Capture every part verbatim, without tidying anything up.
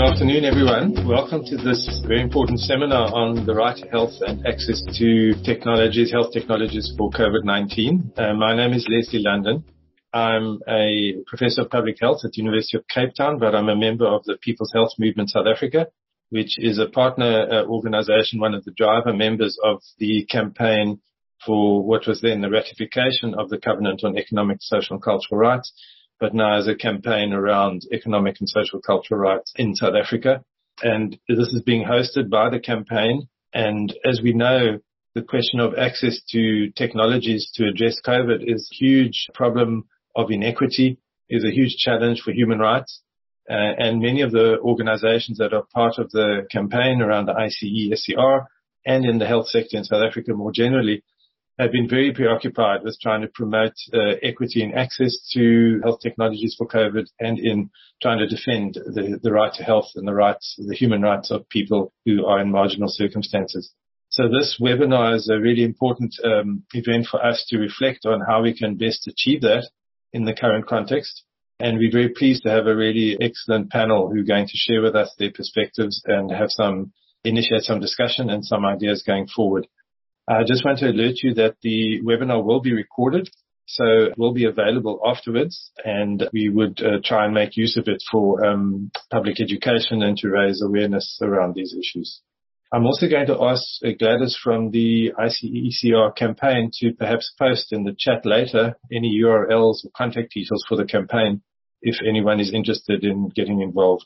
afternoon, everyone. Welcome to this very important seminar on the right to health and access to technologies, health technologies for COVID nineteen. Uh, my name is Leslie London. I'm a professor of public health at the University of Cape Town, but I'm a member of the People's Health Movement South Africa, which is a partner uh, organization, one of the driver members of the campaign for what was then the ratification of the Covenant on Economic, Social and Cultural Rights, but now as a campaign around economic and social cultural rights in South Africa. And this is being hosted by the campaign. And as we know, the question of access to technologies to address COVID is a huge problem of inequity, is a huge challenge for human rights. Uh, and many of the organizations that are part of the campaign around the I C E S C R and in the health sector in South Africa more generally have been very preoccupied with trying to promote uh, equity and access to health technologies for COVID and in trying to defend the, the right to health and the rights, the human rights of people who are in marginal circumstances. So this webinar is a really important um, event for us to reflect on how we can best achieve that in the current context. And we're very pleased to have a really excellent panel who are going to share with us their perspectives and have some, initiate some discussion and some ideas going forward. I just want to alert you that the webinar will be recorded, so it will be available afterwards, and we would uh, try and make use of it for um, public education and to raise awareness around these issues. I'm also going to ask uh, Gladys from the I C E S C R campaign to perhaps post in the chat later any U R Ls or contact details for the campaign if anyone is interested in getting involved.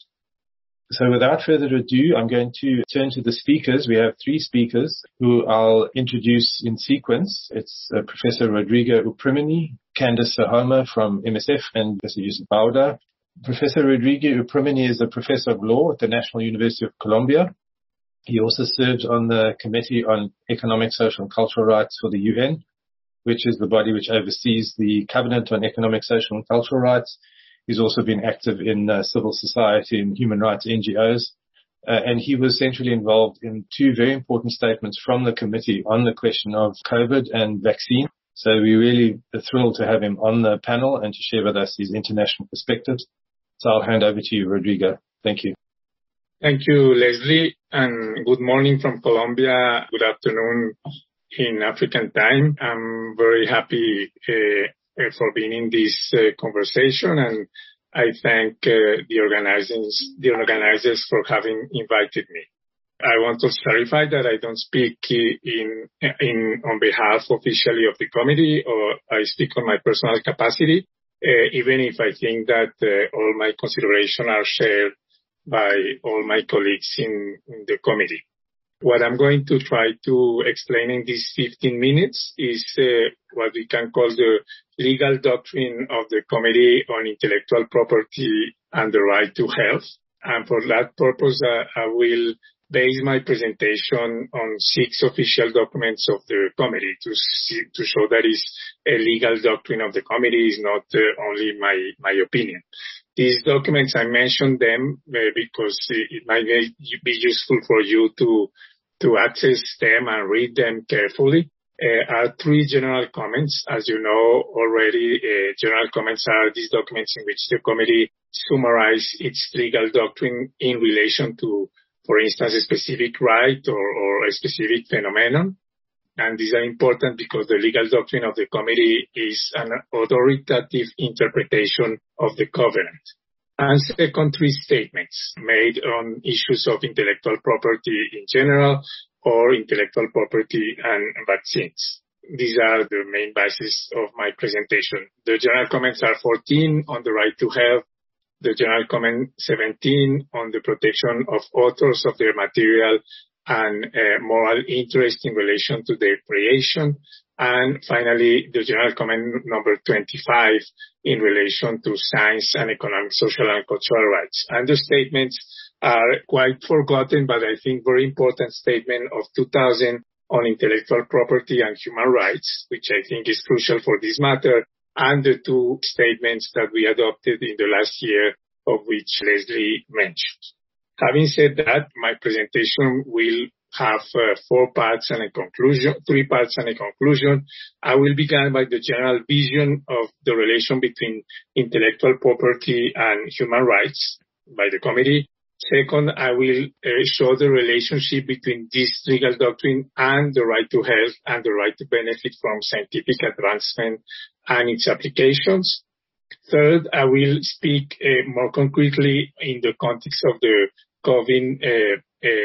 So without further ado, I'm going to turn to the speakers. We have three speakers who I'll introduce in sequence. It's uh, Professor Rodrigo Uprimeni, Candace Sahoma from M S F, and Professor Yusuf Bauda. Professor Rodrigo Uprimeni is a professor of law at the National University of Colombia. He also serves on the Committee on Economic, Social and Cultural Rights for the U N, which is the body which oversees the Covenant on Economic, Social and Cultural Rights. He's also been active in uh, civil society and human rights N G Os. Uh, and he was centrally involved in two very important statements from the committee on the question of COVID and vaccine. So we're really thrilled to have him on the panel and to share with us his international perspectives. So I'll hand over to you, Rodrigo. Thank you. Thank you, Leslie, and good morning from Colombia. Good afternoon in African time. I'm very happy uh, for being in this uh, conversation, and I thank uh, the organizers, the organizers for having invited me. I want to clarify that I don't speak in, in on behalf officially of the committee, or I speak on my personal capacity, uh, even if I think that uh, all my considerations are shared by all my colleagues in, in the committee. What I'm going to try to explain in these fifteen minutes is uh, what we can call the legal doctrine of the Committee on Intellectual Property and the Right to Health. And for that purpose, uh, I will base my presentation on six official documents of the committee to see, to show that it's a legal doctrine of the committee, is not uh, only my, my opinion. These documents, I mentioned them uh, because it might be useful for you to to access them and read them carefully. Uh, are three general comments. As you know already, uh, general comments are these documents in which the committee summarizes its legal doctrine in relation to, for instance, a specific right or, or a specific phenomenon. And these are important because the legal doctrine of the committee is an authoritative interpretation of the covenant. And second, three statements made on issues of intellectual property in general or intellectual property and vaccines. These are the main bases of my presentation. The general comments are fourteen on the right to health, the general comment seventeen on the protection of authors of their material and uh, moral interest in relation to their creation. And finally, the general comment number twenty-five in relation to science and economic, social and cultural rights. And the statements are quite forgotten, but I think very important statement of two thousand on intellectual property and human rights, which I think is crucial for this matter, and the two statements that we adopted in the last year, of which Leslie mentioned. Having said that, my presentation will have uh, four parts and a conclusion, three parts and a conclusion. I will begin by the general vision of the relation between intellectual property and human rights by the committee. Second, I will uh, show the relationship between this legal doctrine and the right to health and the right to benefit from scientific advancement and its applications. Third, I will speak uh, more concretely in the context of the COVID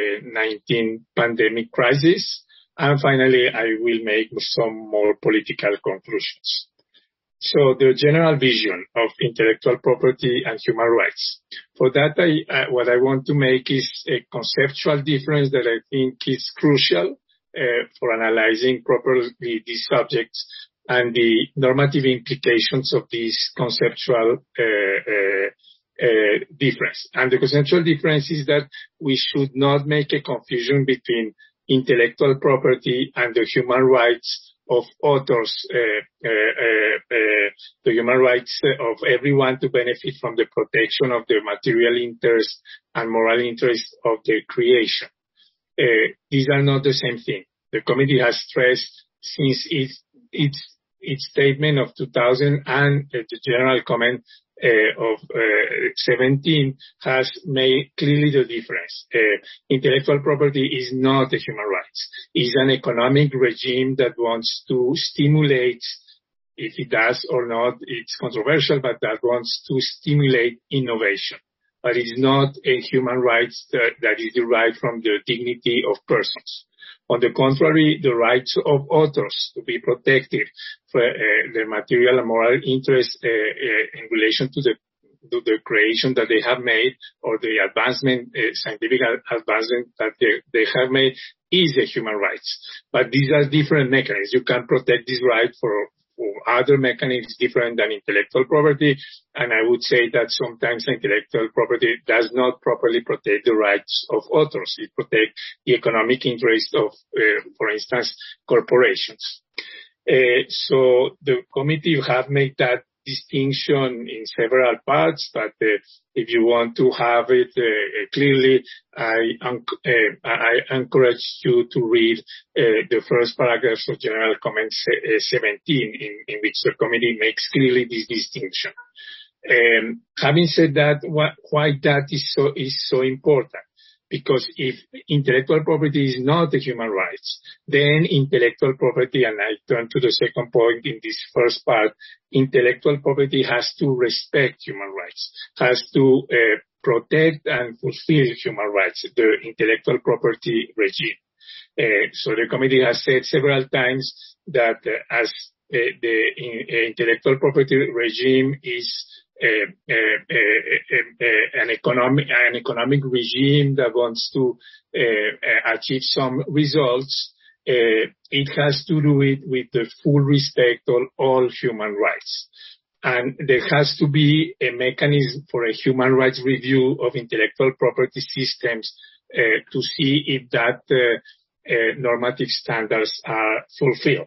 nineteen pandemic crisis. And finally, I will make some more political conclusions. So the general vision of intellectual property and human rights. For that, I, uh, what I want to make is a conceptual difference that I think is crucial uh, for analyzing properly these subjects and the normative implications of this conceptual uh, uh, uh, difference. And the conceptual difference is that we should not make a confusion between intellectual property and the human rights of authors, uh, uh, uh, uh, the human rights of everyone to benefit from the protection of the material interest and moral interest of their creation. Uh, these are not the same thing. The committee has stressed since its its its statement of two thousand and uh, the general comment uh, of uh, seventeen has made clearly the difference. Uh, intellectual property is not a human rights. It's an economic regime that wants to stimulate, if it does or not, it's controversial, but that wants to stimulate innovation. But it's not a human rights that, that is derived from the dignity of persons. On the contrary, the rights of authors to be protected for uh, their material and moral interests uh, uh, in relation to the to the creation that they have made or the advancement, uh, scientific advancement that they, they have made is a human rights. But these are different mechanisms. You can protect this right for, for other mechanisms different than intellectual property. And I would say that sometimes intellectual property does not properly protect the rights of authors. It protects the economic interest of, uh, for instance, corporations. Uh, so the committee have made that distinction in several parts, but uh, if you want to have it uh, clearly, I, uh, I encourage you to read uh, the first paragraph of General Comment seventeen, in, in which the committee makes clearly this distinction. Um, having said that, wh- why that is so is so important? Because if intellectual property is not a human rights, then intellectual property, and I turn to the second point in this first part, intellectual property has to respect human rights, has to uh, protect and fulfill human rights, the intellectual property regime. Uh, so the committee has said several times that uh, as uh, the in, uh, intellectual property regime is Uh, uh, uh, uh, an economic an economic regime that wants to uh, uh, achieve some results, uh, it has to do it with the full respect of all human rights. And there has to be a mechanism for a human rights review of intellectual property systems uh, to see if that uh, uh, normative standards are fulfilled.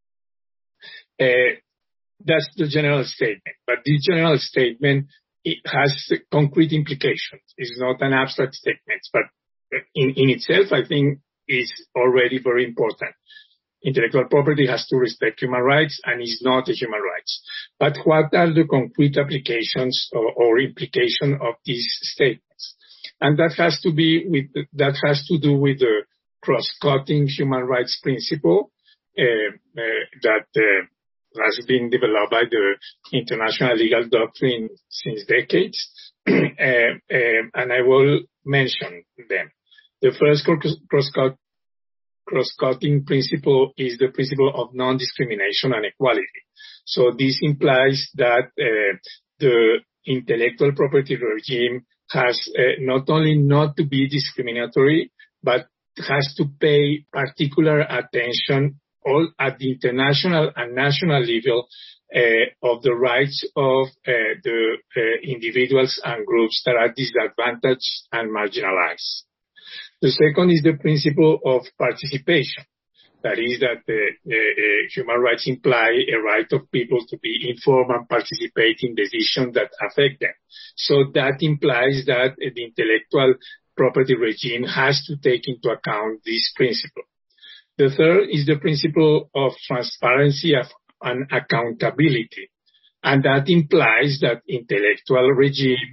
Uh, That's the general statement. But this general statement, it has concrete implications. It's not an abstract statement, but in, in itself, I think is already very important. Intellectual property has to respect human rights and is not a human rights. But what are the concrete applications or, or implication of these statements? And that has to be with, that has to do with the cross-cutting human rights principle, uh, uh, that, uh, has been developed by the international legal doctrine since decades, uh, uh, and I will mention them. The first cross-cut, cross-cutting principle is the principle of non-discrimination and equality. So this implies that uh, the intellectual property regime has uh, not only not to be discriminatory, but has to pay particular attention all at the international and national level uh, of the rights of uh, the uh, individuals and groups that are disadvantaged and marginalized. The second is the principle of participation. That is that the uh, uh, human rights imply a right of people to be informed and participate in decisions that affect them. So that implies that uh, the intellectual property regime has to take into account this principle. The third is the principle of transparency and accountability. And that implies that intellectual regime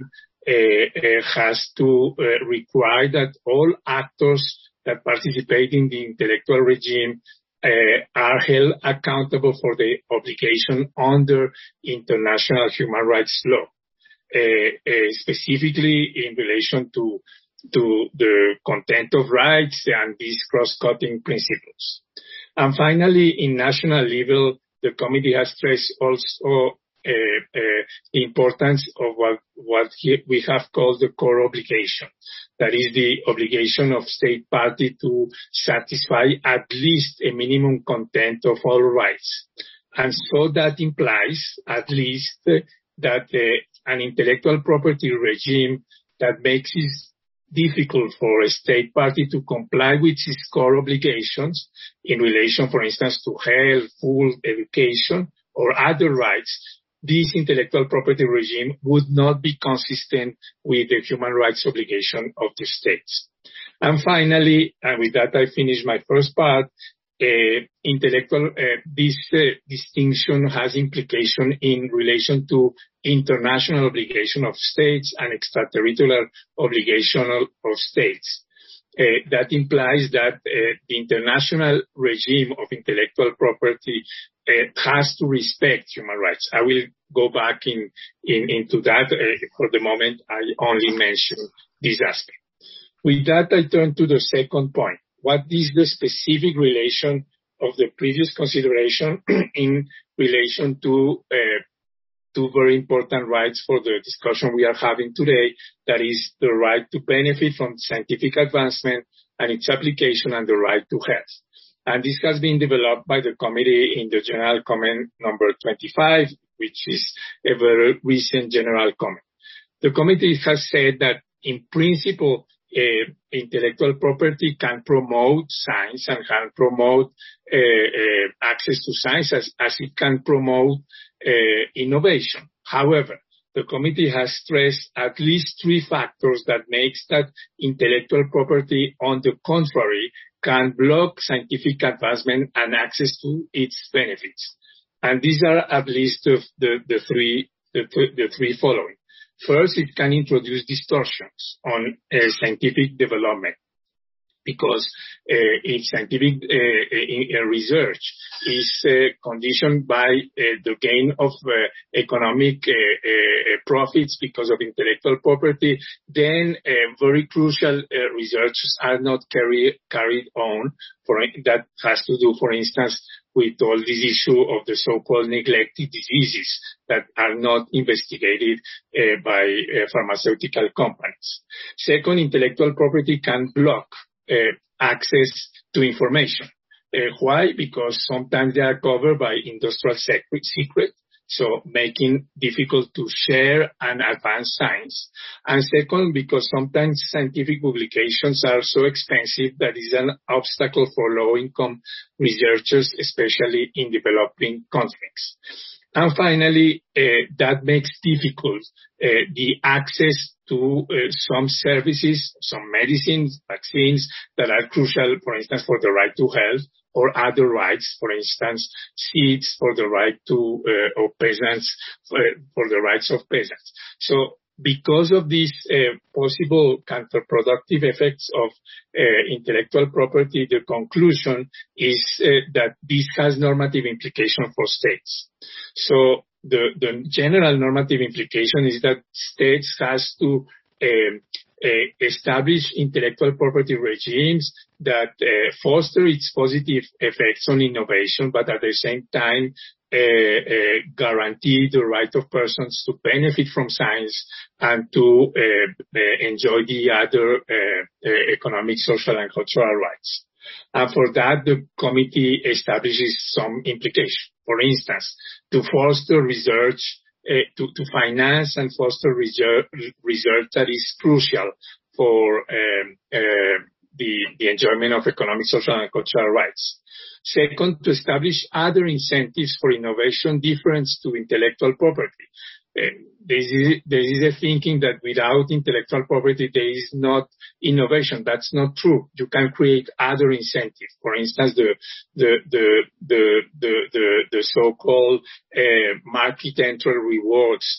uh, uh, has to uh, require that all actors that participate in the intellectual regime uh, are held accountable for the obligation under international human rights law, uh, uh, specifically in relation to to the content of rights and these cross-cutting principles. And finally, in national level, the committee has stressed also uh, uh, the importance of what, what we have called the core obligation. That is the obligation of state party to satisfy at least a minimum content of all rights. And so that implies at least uh, that uh, an intellectual property regime that makes it difficult for a state party to comply with its core obligations in relation, for instance, to health, food, education, or other rights, this intellectual property regime would not be consistent with the human rights obligation of the states. And finally, and with that I finish my first part, uh, intellectual, uh, this uh, distinction has implication in relation to international obligation of states and extraterritorial obligation of states. Uh, that implies that uh, the international regime of intellectual property uh, has to respect human rights. I will go back in, in into that. Uh, for the moment, I only mention this aspect. With that, I turn to the second point. What is the specific relation of the previous consideration in relation to uh, two very important rights for the discussion we are having today, that is the right to benefit from scientific advancement and its application, and the right to health. And this has been developed by the committee in the general comment number twenty-five, which is a very recent general comment. The committee has said that in principle, uh, intellectual property can promote science and can promote uh, uh, access to science as, as it can promote Uh, innovation. However, the committee has stressed at least three factors that makes that intellectual property, on the contrary, can block scientific advancement and access to its benefits. And these are at least the, the, the three the, the three following. First, it can introduce distortions on uh, scientific development, because uh, in scientific uh, in, uh, research is uh, conditioned by uh, the gain of uh, economic uh, uh, profits because of intellectual property, then uh, very crucial uh, researches are not carry, carried on. For that has to do, for instance, with all this issue of the so-called neglected diseases that are not investigated uh, by uh, pharmaceutical companies. Second, intellectual property can block Uh, access to information. Uh, why? Because sometimes they are covered by industrial secret, secret, so making difficult to share and advance science. And second, because sometimes scientific publications are so expensive that is an obstacle for low-income researchers, especially in developing countries. And finally, uh, that makes difficult uh, the access to uh, some services, some medicines, vaccines that are crucial, for instance, for the right to health, or other rights, for instance, seeds for the right to, uh, of peasants, for, for the rights of peasants. So because of these uh, possible counterproductive effects of uh, intellectual property, the conclusion is uh, that this has normative implication for states. So the, the general normative implication is that states has to uh, uh, establish intellectual property regimes that uh, foster its positive effects on innovation, but at the same time Uh, uh, guarantee the right of persons to benefit from science and to uh, uh, enjoy the other uh, uh, economic, social, and cultural rights. And for that, the committee establishes some implication. For instance, to foster research, uh, to, to finance and foster research, research that is crucial for um, uh, the, the enjoyment of economic, social, and cultural rights. Second, to establish other incentives for innovation different to intellectual property. Uh, there is, there is a thinking that without intellectual property there is not innovation. That's not true. You can create other incentives. For instance, the the the the the, the, the so-called uh, market entry rewards that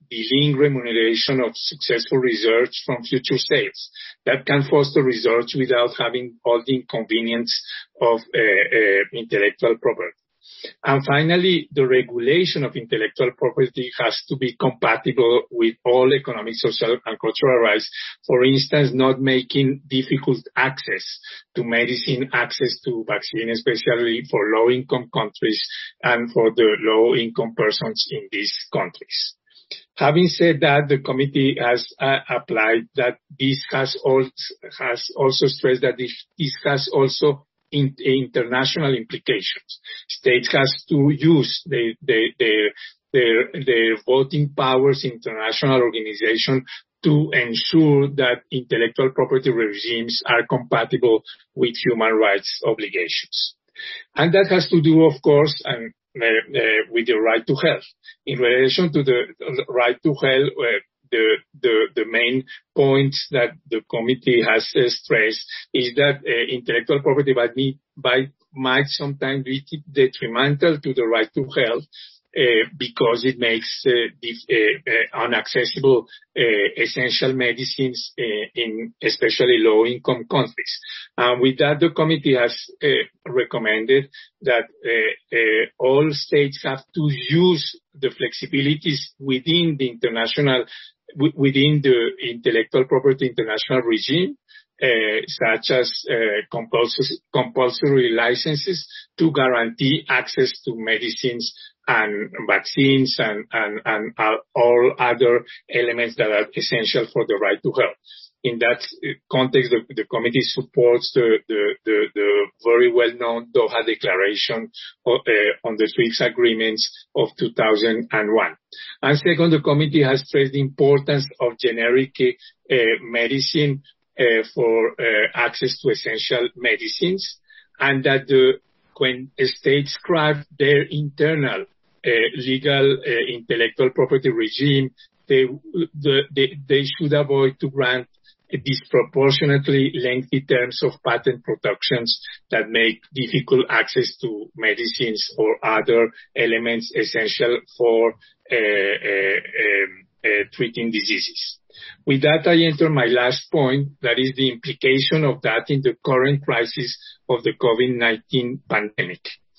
delaying remuneration of successful research from future sales that can foster research without having all the inconvenience of uh, uh, intellectual property. And finally, the regulation of intellectual property has to be compatible with all economic, social, and cultural rights. For instance, not making difficult access to medicine, access to vaccine, especially for low-income countries and for the low-income persons in these countries. Having said that, the committee has uh, applied that this has also, has also stressed that this, this has also In, international implications. States has to use their, their, their, their, their voting powers in international organization to ensure that intellectual property regimes are compatible with human rights obligations. And that has to do, of course, and, uh, uh, with the right to health. In relation to the right to health, uh, The, the, the main points that the committee has uh, stressed is that uh, intellectual property by, by, might sometimes be detrimental to the right to health uh, because it makes uh, dif, uh, uh, unaccessible uh, essential medicines uh, in especially low-income countries. And with that, the committee has uh, recommended that uh, uh, all states have to use the flexibilities within the international within the intellectual property international regime, uh, such as uh, compulsory, compulsory licenses to guarantee access to medicines and vaccines and, and, and uh, all other elements that are essential for the right to health. In that context, the, the committee supports the, the, the, the very well-known Doha Declaration of, uh, on the TRIPS agreements of two thousand one. And second, the committee has stressed the importance of generic uh, medicine uh, for uh, access to essential medicines, and that the, when states craft their internal uh, legal uh, intellectual property regime, they, the, they, they should avoid to grant disproportionately lengthy terms of patent protections that make difficult access to medicines or other elements essential for uh, uh, um, uh, treating diseases. With that, I enter my last point, that is the implication of that in the current crisis of the COVID nineteen pandemic.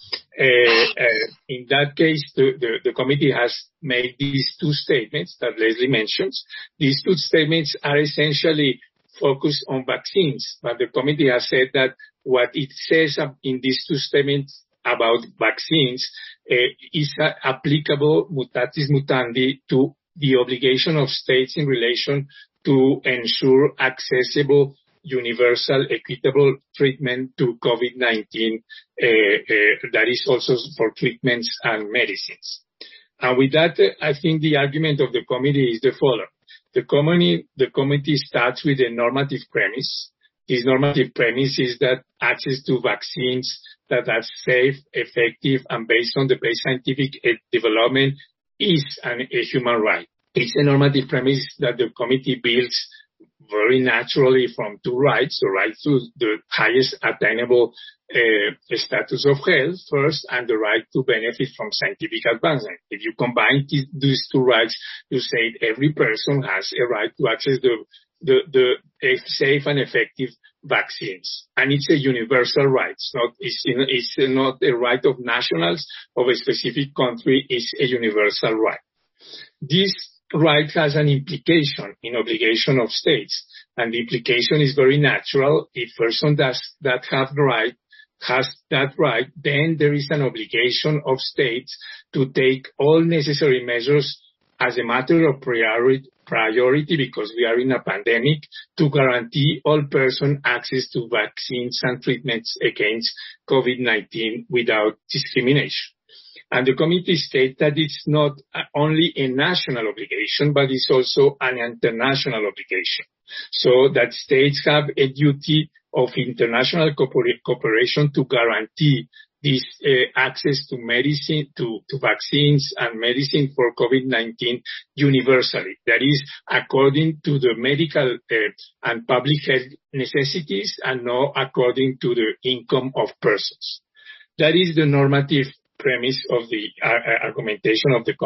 Uh, uh, in that case, the, the, the committee has made these two statements that Leslie mentions. These two statements are essentially focused on vaccines, but the committee has said that what it says in these two statements about vaccines uh, is uh, applicable mutatis mutandi to the obligation of states in relation to ensure accessible, universal, equitable treatment to COVID nineteen, uh, uh, that is also for treatments and medicines. And with that, uh, I think the argument of the committee is the following. The committee, the committee starts with a normative premise. This normative premise is that access to vaccines that are safe, effective, and based on the best scientific development is an, a human right. It's a normative premise that the committee builds very naturally from two rights, the right to the highest attainable uh, status of health first, and the right to benefit from scientific advancement. If you combine th- these two rights, you say every person has a right to access the, the, the uh, safe and effective vaccines. And it's a universal right. It's not, it's, it's not a right of nationals of a specific country. It's a universal right. This right has an implication in obligation of states, and the implication is very natural. If person does that have the right, has that right, then there is an obligation of states to take all necessary measures as a matter of priority, priority because we are in a pandemic, to guarantee all person access to vaccines and treatments against COVID nineteen without discrimination. And the committee states that it's not only a national obligation, but it's also an international obligation. So that states have a duty of international cooperation to guarantee this uh, access to medicine, to, to vaccines and medicine for COVID nineteen universally. That is, according to the medical uh, and public health necessities and not according to the income of persons. That is the normative premise of the uh, argumentation of the committee.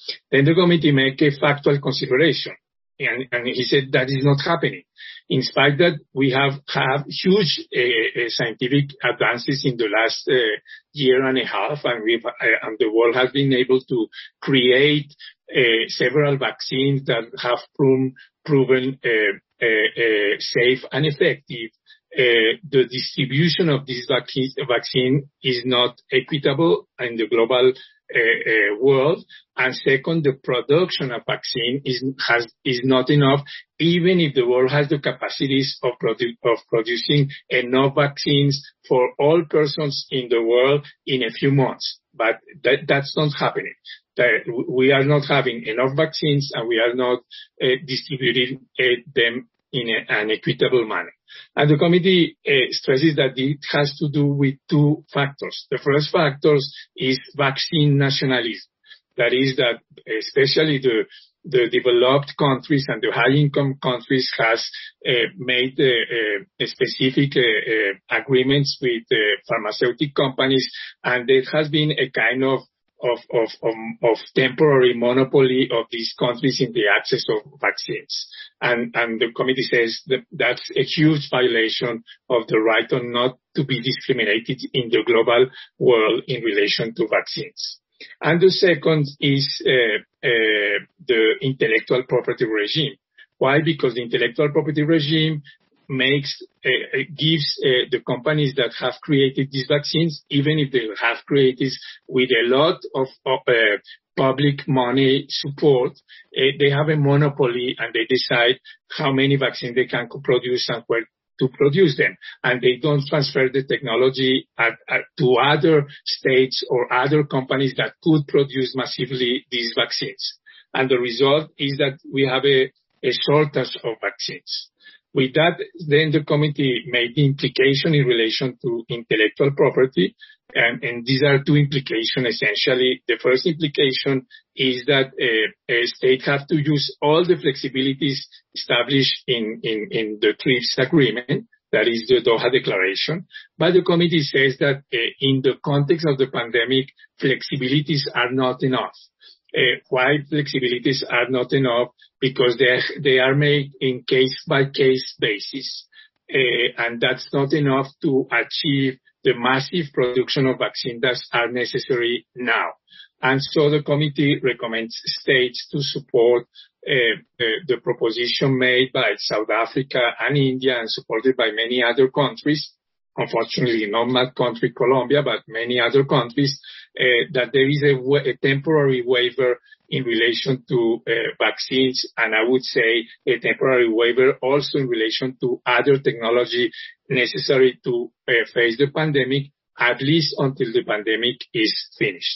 Then the committee made a factual consideration, and, and he said that is not happening. In spite that we have have huge uh, scientific advances in the last uh, year and a half, and we've uh, and the world has been able to create uh, several vaccines that have proven proven uh, uh, uh, safe and effective. Uh, the distribution of this vaccine, vaccine is not equitable in the global uh, uh, world. And second, the production of vaccine is, has, is not enough, even if the world has the capacities of, produ- of producing enough vaccines for all persons in the world in a few months. But that, that's not happening. That we are not having enough vaccines, and we are not uh, distributing uh, them in a, an equitable manner. And the committee uh, stresses that it has to do with two factors. The first factor is vaccine nationalism. That is that especially the, the developed countries and the high-income countries has uh, made uh, uh, specific uh, uh, agreements with uh, pharmaceutical companies, and there has been a kind of Of, of, of, of temporary monopoly of these countries in the access of vaccines. And, and the committee says that that's a huge violation of the right of not to be discriminated in the global world in relation to vaccines. And the second is uh, uh, the intellectual property regime. Why? Because the intellectual property regime makes uh, gives uh, the companies that have created these vaccines, even if they have created with a lot of, of uh, public money support, uh, they have a monopoly, and they decide how many vaccines they can produce and where to produce them, and they don't transfer the technology at, at, to other states or other companies that could produce massively these vaccines. And the result is that we have a, a shortage of vaccines. With that, then the committee made the implication in relation to intellectual property, and, and these are two implications essentially. The first implication is that uh, a state have to use all the flexibilities established in, in, in the TRIPS agreement, that is the Doha Declaration. But the committee says that uh, in the context of the pandemic, flexibilities are not enough. Uh, why flexibilities are not enough? Because they they are made in case-by-case basis, uh, and that's not enough to achieve the massive production of vaccines that are necessary now. And so the committee recommends states to support uh, the, the proposition made by South Africa and India, and supported by many other countries. Unfortunately, not my country, Colombia, but many other countries, uh, that there is a, wa- a temporary waiver in relation to uh, vaccines, and I would say a temporary waiver also in relation to other technology necessary to uh, face the pandemic, at least until the pandemic is finished.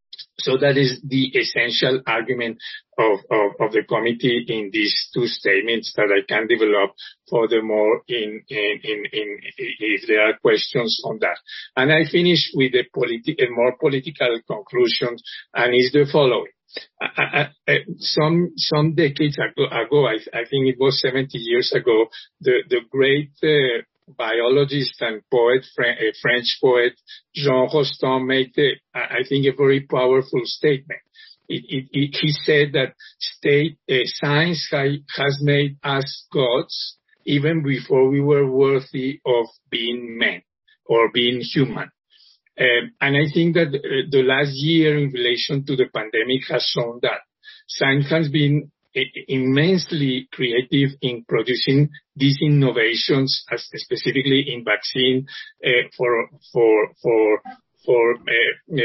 So that is the essential argument of, of, of the committee in these two statements that I can develop furthermore in, in, in, in if there are questions on that. And I finish with a, politi- a more political conclusion, and is the following. I, I, I, some some decades ago, ago I, I think it was seventy years ago, the, the great uh, biologist and poet, a French poet, Jean Rostand, made, a, I think, a very powerful statement. It, it, it, he said that state uh, science ha, has made us gods even before we were worthy of being men or being human. Um, and I think that uh, the last year in relation to the pandemic has shown that science has been immensely creative in producing these innovations, as specifically in vaccine uh, for for for for uh, uh,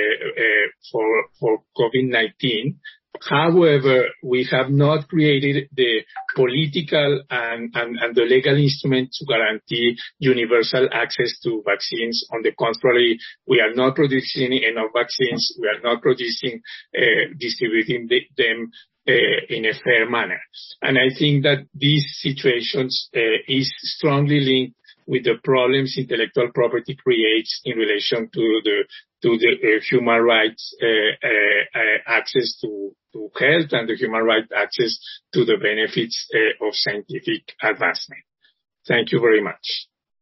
uh, for for COVID nineteen. However, we have not created the political and, and, and the legal instrument to guarantee universal access to vaccines. On the contrary, we are not producing enough vaccines. We are not producing, uh, distributing the, them Uh, in a fair manner. And I think that these situations uh, is strongly linked with the problems intellectual property creates in relation to the to the uh, human rights uh, uh, uh, access to, to health and the human rights access to the benefits uh, of scientific advancement. Thank you very much.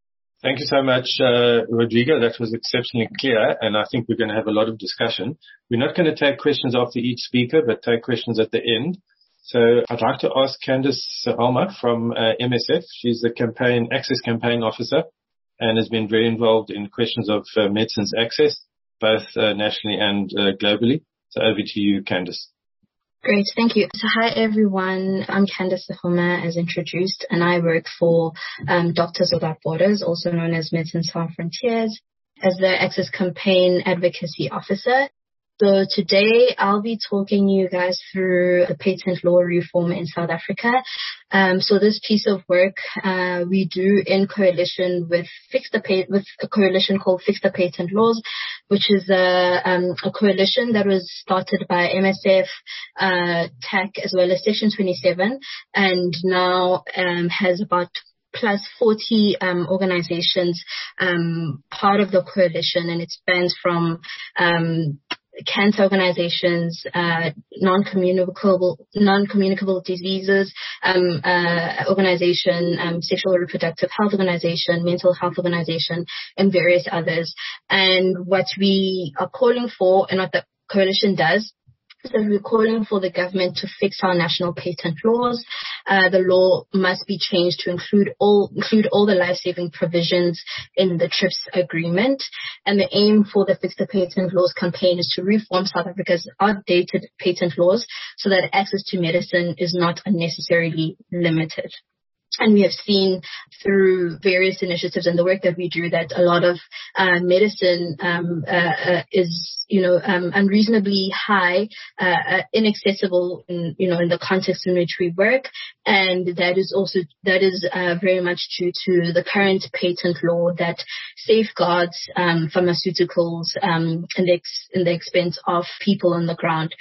Thank you so much, uh, Rodrigo. That was exceptionally clear, and I think we're going to have a lot of discussion. We're not going to take questions after each speaker, but take questions at the end. So I'd like to ask Candice Alma from uh, M S F. She's the campaign access campaign officer and has been very involved in questions of uh, medicines access, both uh, nationally and uh, globally. So over to you, Candice. Great, thank you. So hi everyone, I'm Candice Alma, as introduced, and I work for um, Doctors Without Borders, also known as Medicines Sans Frontiers, as the Access Campaign Advocacy Officer. So today I'll be talking you guys through the patent law reform in South Africa. Um, so this piece of work uh, we do in coalition with Fix the pa- with a coalition called Fix the Patent Laws, which is a, um, a coalition that was started by M S F, uh, T A C, as well as Section twenty-seven, and now um, has about plus forty um, organizations um, part of the coalition, and it spans from um, cancer organizations, uh, non-communicable, non-communicable diseases, um, uh, organization, um, sexual reproductive health organization, mental health organization, and various others. And what we are calling for, and what the coalition does, so we're calling for the government to fix our national patent laws. Uh, the law must be changed to include all include all the life-saving provisions in the TRIPS agreement. And the aim for the Fix the Patent Laws campaign is to reform South Africa's outdated patent laws so that access to medicine is not unnecessarily limited. And we have seen through various initiatives and the work that we do that a lot of uh, medicine um, uh, uh, is, you know, um, unreasonably high, uh, uh, inaccessible, in, you know, in the context in which we work. And that is also, that is uh, very much due to the current patent law that safeguards um, pharmaceuticals um, in, the ex- in the expense of people on the ground.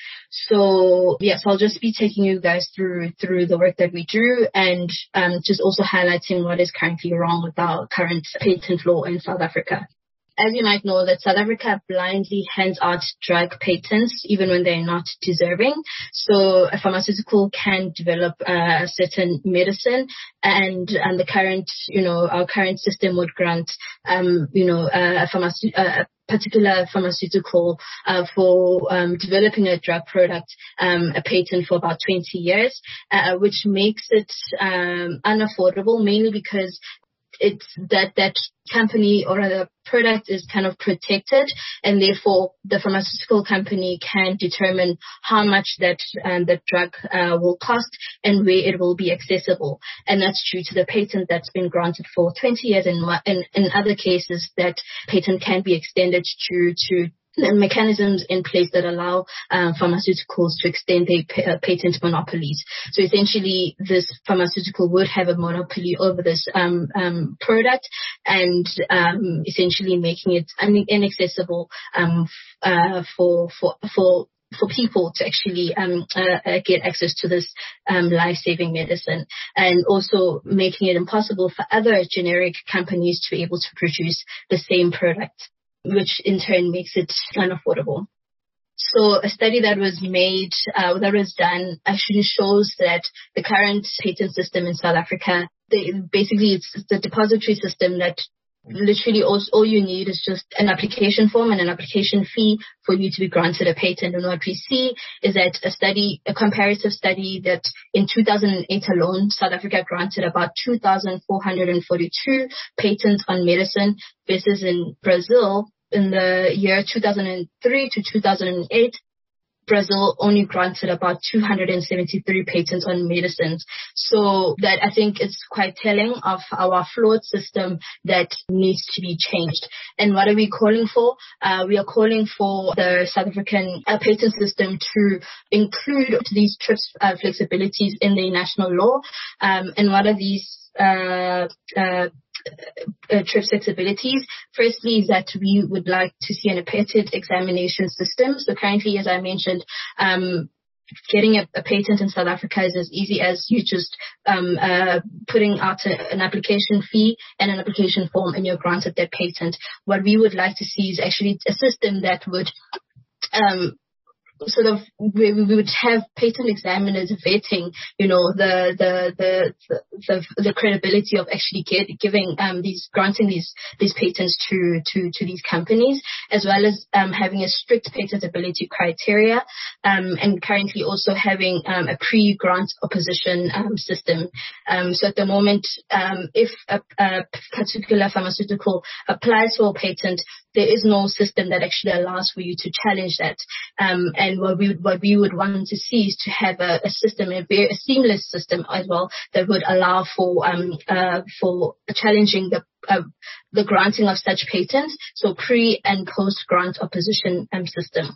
So, yes, I'll just be taking you guys through through the work that we do and um, just also highlighting what is currently wrong with our current patent law in South Africa. As you might know, that South Africa blindly hands out drug patents even when they're not deserving. So a pharmaceutical can develop uh, a certain medicine, and and the current, you know, our current system would grant, um, you know, a, pharmace- a particular pharmaceutical uh, for um, developing a drug product, um, a patent for about twenty years, uh, which makes it um, unaffordable, mainly because it's that that company or the product is kind of protected, and therefore the pharmaceutical company can determine how much that um, the drug uh, will cost and where it will be accessible. And that's due to the patent that's been granted for twenty years. And in, in other cases, that patent can be extended to to the mechanisms in place that allow um, pharmaceuticals to extend their pa- uh, patent monopolies. So essentially, this pharmaceutical would have a monopoly over this um, um, product, and um, essentially making it un- inaccessible um, uh, for for for. for people to actually um, uh, uh, get access to this um, life-saving medicine, and also making it impossible for other generic companies to be able to produce the same product, which in turn makes it unaffordable. So a study that was made, uh, that was done, actually shows that the current patent system in South Africa, they, basically it's the depository system that literally all, all you need is just an application form and an application fee for you to be granted a patent. And what we see is that a study, a comparative study, that in two thousand eight alone, South Africa granted about two thousand four hundred forty-two patents on medicine, versus in Brazil in the year two thousand three to two thousand eight, Brazil only granted about two hundred seventy-three patents on medicines. So that, I think, is quite telling of our flawed system that needs to be changed. And what are we calling for? Uh, we are calling for the South African uh, patent system to include these TRIPS uh, flexibilities in the national law. Um, and what are these uh, uh, Uh, TRIPS flexibilities? Firstly, is that we would like to see an patent examination system. So currently, as I mentioned, um, getting a, a patent in South Africa is as easy as you just um, uh, putting out a, an application fee and an application form, and you're granted that patent. What we would like to see is actually a system that would um, sort of we, we would have patent examiners vetting, you know, the the the the, the credibility of actually get, giving um, these granting these these patents to to to these companies, as well as um, having a strict patentability criteria, um, and currently also having um, a pre-grant opposition um, system. Um, so at the moment, um, if a, a particular pharmaceutical applies for a patent, there is no system that actually allows for you to challenge that. Um, and what we what we would want to see is to have a, a system, a very a seamless system as well, that would allow for um uh for challenging the uh, the granting of such patents. So pre and post grant opposition um system,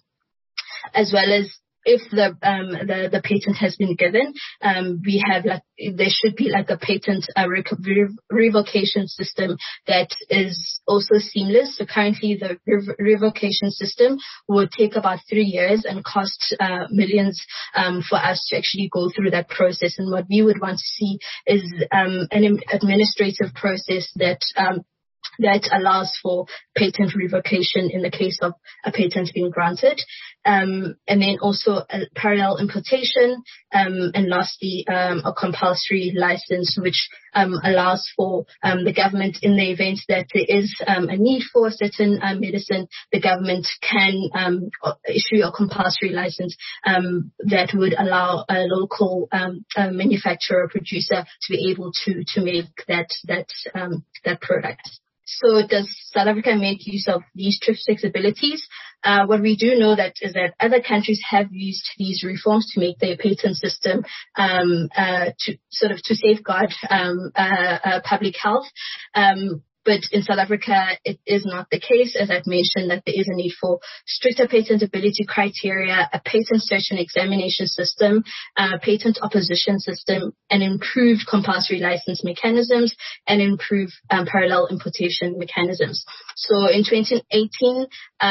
as well as if the um the, the patent has been given, um we have like there should be like a patent uh, rev- revocation system that is also seamless. So currently the rev- revocation system would take about three years and cost uh, millions um for us to actually go through that process. And what we would want to see is um an administrative process that um that allows for patent revocation in the case of a patent being granted. Um, and then also a parallel importation, um, and lastly, um, a compulsory license, which um, allows for um, the government, in the event that there is um, a need for a certain uh, medicine, the government can um, issue a compulsory license um, that would allow a local um, a manufacturer or producer to be able to to make that that um, that product. So does South Africa make use of these TRIPS flexibilities? Uh, what we do know that is that other countries have used these reforms to make their patent system um, uh, to sort of to safeguard um, uh, uh, public health. Um, But in South Africa, it is not the case. As I've mentioned, that there is a need for stricter patentability criteria, a patent search and examination system, a patent opposition system, and improved compulsory license mechanisms, and improved um, parallel importation mechanisms. So in twenty eighteen,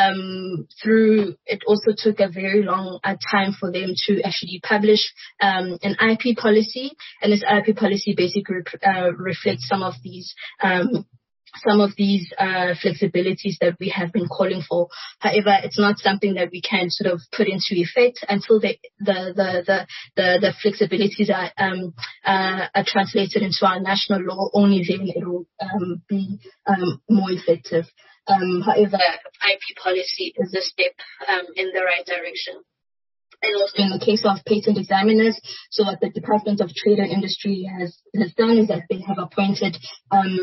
um, through it also took a very long uh, time for them to actually publish um, an I P policy, and this I P policy basically uh, reflects some of these um, some of these uh, flexibilities that we have been calling for. However, it's not something that we can sort of put into effect until the the the the, the, the flexibilities are um uh, are translated into our national law. Only then it will um, be um, more effective. Um, however, I P policy is a step um, in the right direction. And also in the case of patent examiners, so what the Department of Trade and Industry has has done is that they have appointed um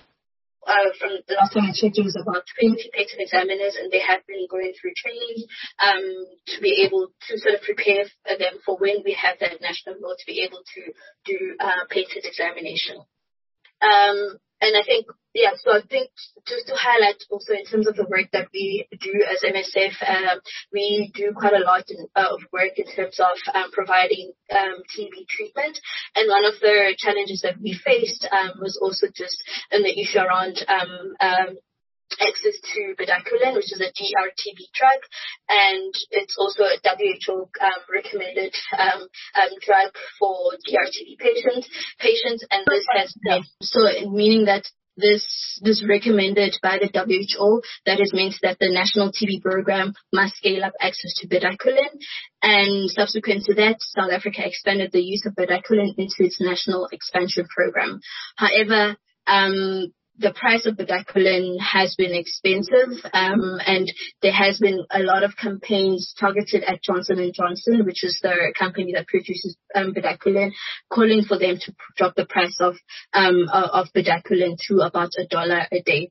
Uh, from the last time I checked, it was about twenty patent examiners, and they have been going through training um, to be able to sort of prepare them for when we have that national law to be able to do uh, patent examination. Um, and I think, yeah, so I think just to highlight also in terms of the work that we do as M S F, um, we do quite a lot in, uh, of work in terms of um, providing um, T B treatment. And one of the challenges that we faced um, was also just in the issue around um, um, access to bedaquiline, which is a D R T B drug, and it's also a W H O um, recommended um, um, drug for D R T B patients. Patients, and this has been so meaning that this this recommended by the W H O. That is meant that the national T B program must scale up access to bedaquiline, and subsequent to that, South Africa expanded the use of bedaquiline into its national expansion program. However, um, the price of bedaquiline has been expensive, um, and there has been a lot of campaigns targeted at Johnson and Johnson, which is the company that produces um, bedaquiline, calling for them to drop the price of um, of bedaquiline to about a dollar a day.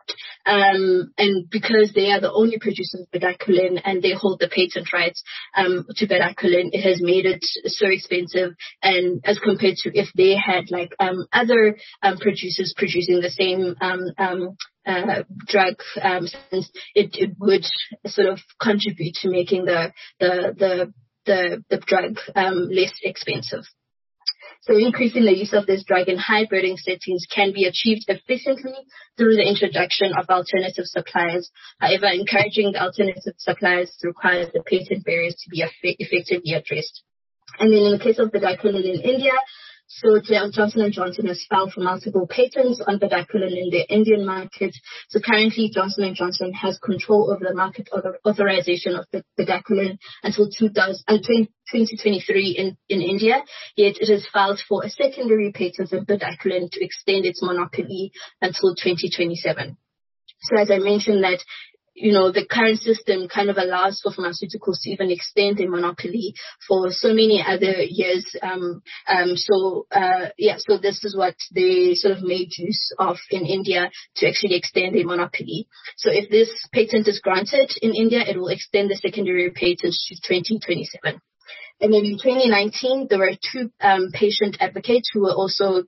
Um, and because they are the only producers of bedaquiline and they hold the patent rights um, to bedaquiline, it has made it so expensive. And as compared to if they had like um, other um, producers producing the same um, um, uh, drug, um, it, it would sort of contribute to making the the the the, the drug um, less expensive. So increasing the use of this drug in high-burden settings can be achieved efficiently through the introduction of alternative suppliers. However, encouraging the alternative suppliers requires the patent barriers to be eff- effectively addressed. And then in the case of bedaquiline in India, So Johnson and Johnson has filed for multiple patents on bedaquiline in the Indian market. So currently Johnson and Johnson has control over the market author- authorization of the bedaquiline until two thousand, uh, twenty twenty-three in, in India. Yet it has filed for a secondary patent of bedaquiline to extend its monopoly until twenty twenty-seven. So as I mentioned that, you know, the current system kind of allows for pharmaceuticals to even extend their monopoly for so many other years. Um, um, so, uh, yeah, so this is what they sort of made use of in India to actually extend their monopoly. So if this patent is granted in India, it will extend the secondary patent to twenty twenty-seven. And then in twenty nineteen, there were two um, patient advocates who were also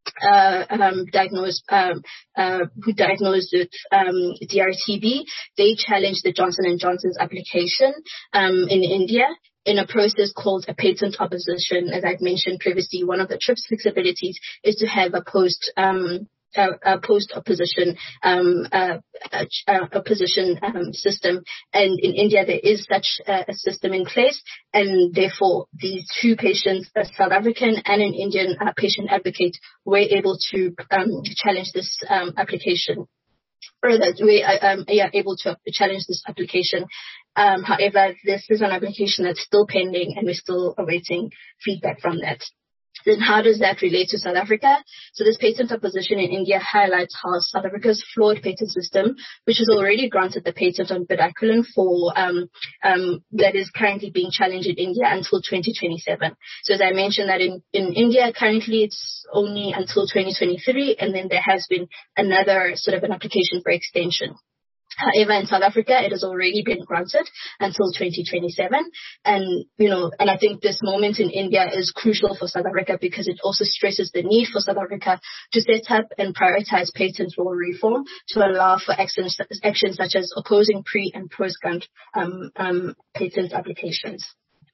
Uh, um, diagnosed, um, uh, who diagnosed with um, D R T B. They challenged the Johnson and Johnson's application um, in India in a process called a patent opposition. As I've mentioned previously, one of the TRIPS flexibilities is to have a post um, a, a post opposition um, uh, a, a opposition um, system, and in India there is such a, a system in place, and therefore these two patients, a South African and an Indian uh, patient advocate, were able to um, challenge this um, application. Or that we are um, yeah, able to challenge this application. Um, however, this is an application that's still pending, and we're still awaiting feedback from that. Then how does that relate to South Africa? So this patent opposition in India highlights how South Africa's flawed patent system, which has already granted the patent on bedaquiline for um, um, that is currently being challenged in India until twenty twenty-seven. So as I mentioned that in, in India, currently it's only until twenty twenty-three, and then there has been another sort of an application for extension. However, in South Africa, it has already been granted until twenty twenty-seven. And, you know, and I think this moment in India is crucial for South Africa because it also stresses the need for South Africa to set up and prioritize patent law reform to allow for actions, actions such as opposing pre and post-grant um, um, patent applications.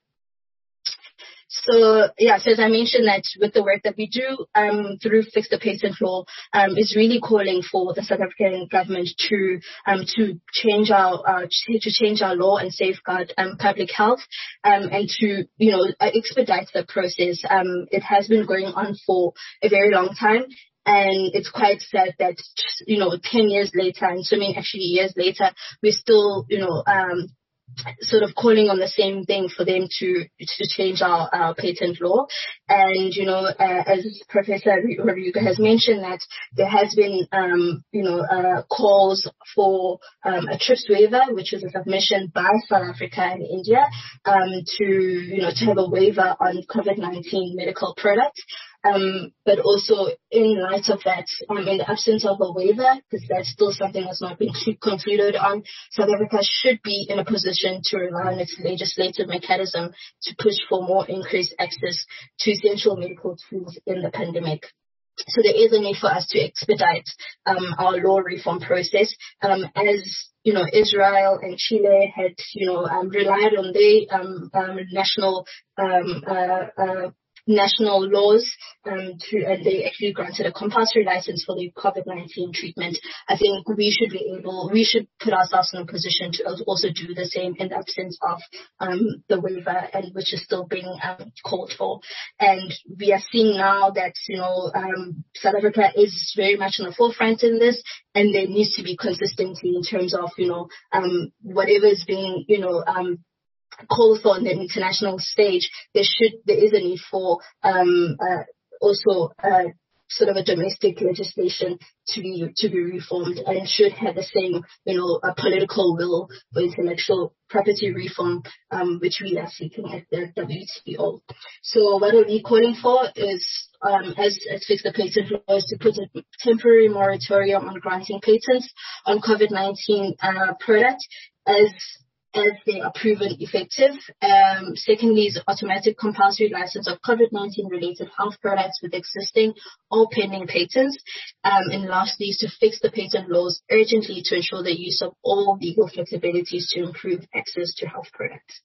So, yeah, so as I mentioned that with the work that we do um, through Fix the Patent Law um, is really calling for the South African government to um, to change our uh, to change our law and safeguard um, public health um, and to, you know, expedite the process. Um, it has been going on for a very long time. And it's quite sad that, you know, ten years later, and so many actually years later, we're still, you know, um, sort of calling on the same thing for them to to change our, our patent law. And, you know, uh, as Professor Rodrigo has mentioned, that there has been, um, you know, uh, calls for um, a TRIPS waiver, which is a submission by South Africa and India um, to, you know, to have a waiver on COVID nineteen medical products. Um, but also in light of that, um, in the absence of a waiver, because that's still something that's not been concluded on, South Africa should be in a position to rely on its legislative mechanism to push for more increased access to essential medical tools in the pandemic. So there is a need for us to expedite um, our law reform process, um, as you know, Israel and Chile had, you know, um, relied on their um, um, national um, uh, uh, national laws um, to, and they actually granted a compulsory license for the COVID nineteen treatment. I think we should be able, we should put ourselves in a position to also do the same in the absence of um, the waiver, and which is still being um, called for. And we are seeing now that, you know, um, South Africa is very much on the forefront in this, and there needs to be consistency in terms of, you know, um, whatever is being, you know, um, called for on the international stage. There should, there is a need for um, uh, also uh, sort of a domestic legislation to be to be reformed, and should have the same, you know, a political will for intellectual property reform, um, which we are seeking at the W T O. So what are we calling for is, um, as, as Fix the Patent Law, is to put a temporary moratorium on granting patents on COVID nineteen uh, products as as they are proven effective. Um, secondly is automatic compulsory license of COVID nineteen related health products with existing or pending patents. Um, and lastly is to fix the patent laws urgently to ensure the use of all legal flexibilities to improve access to health products.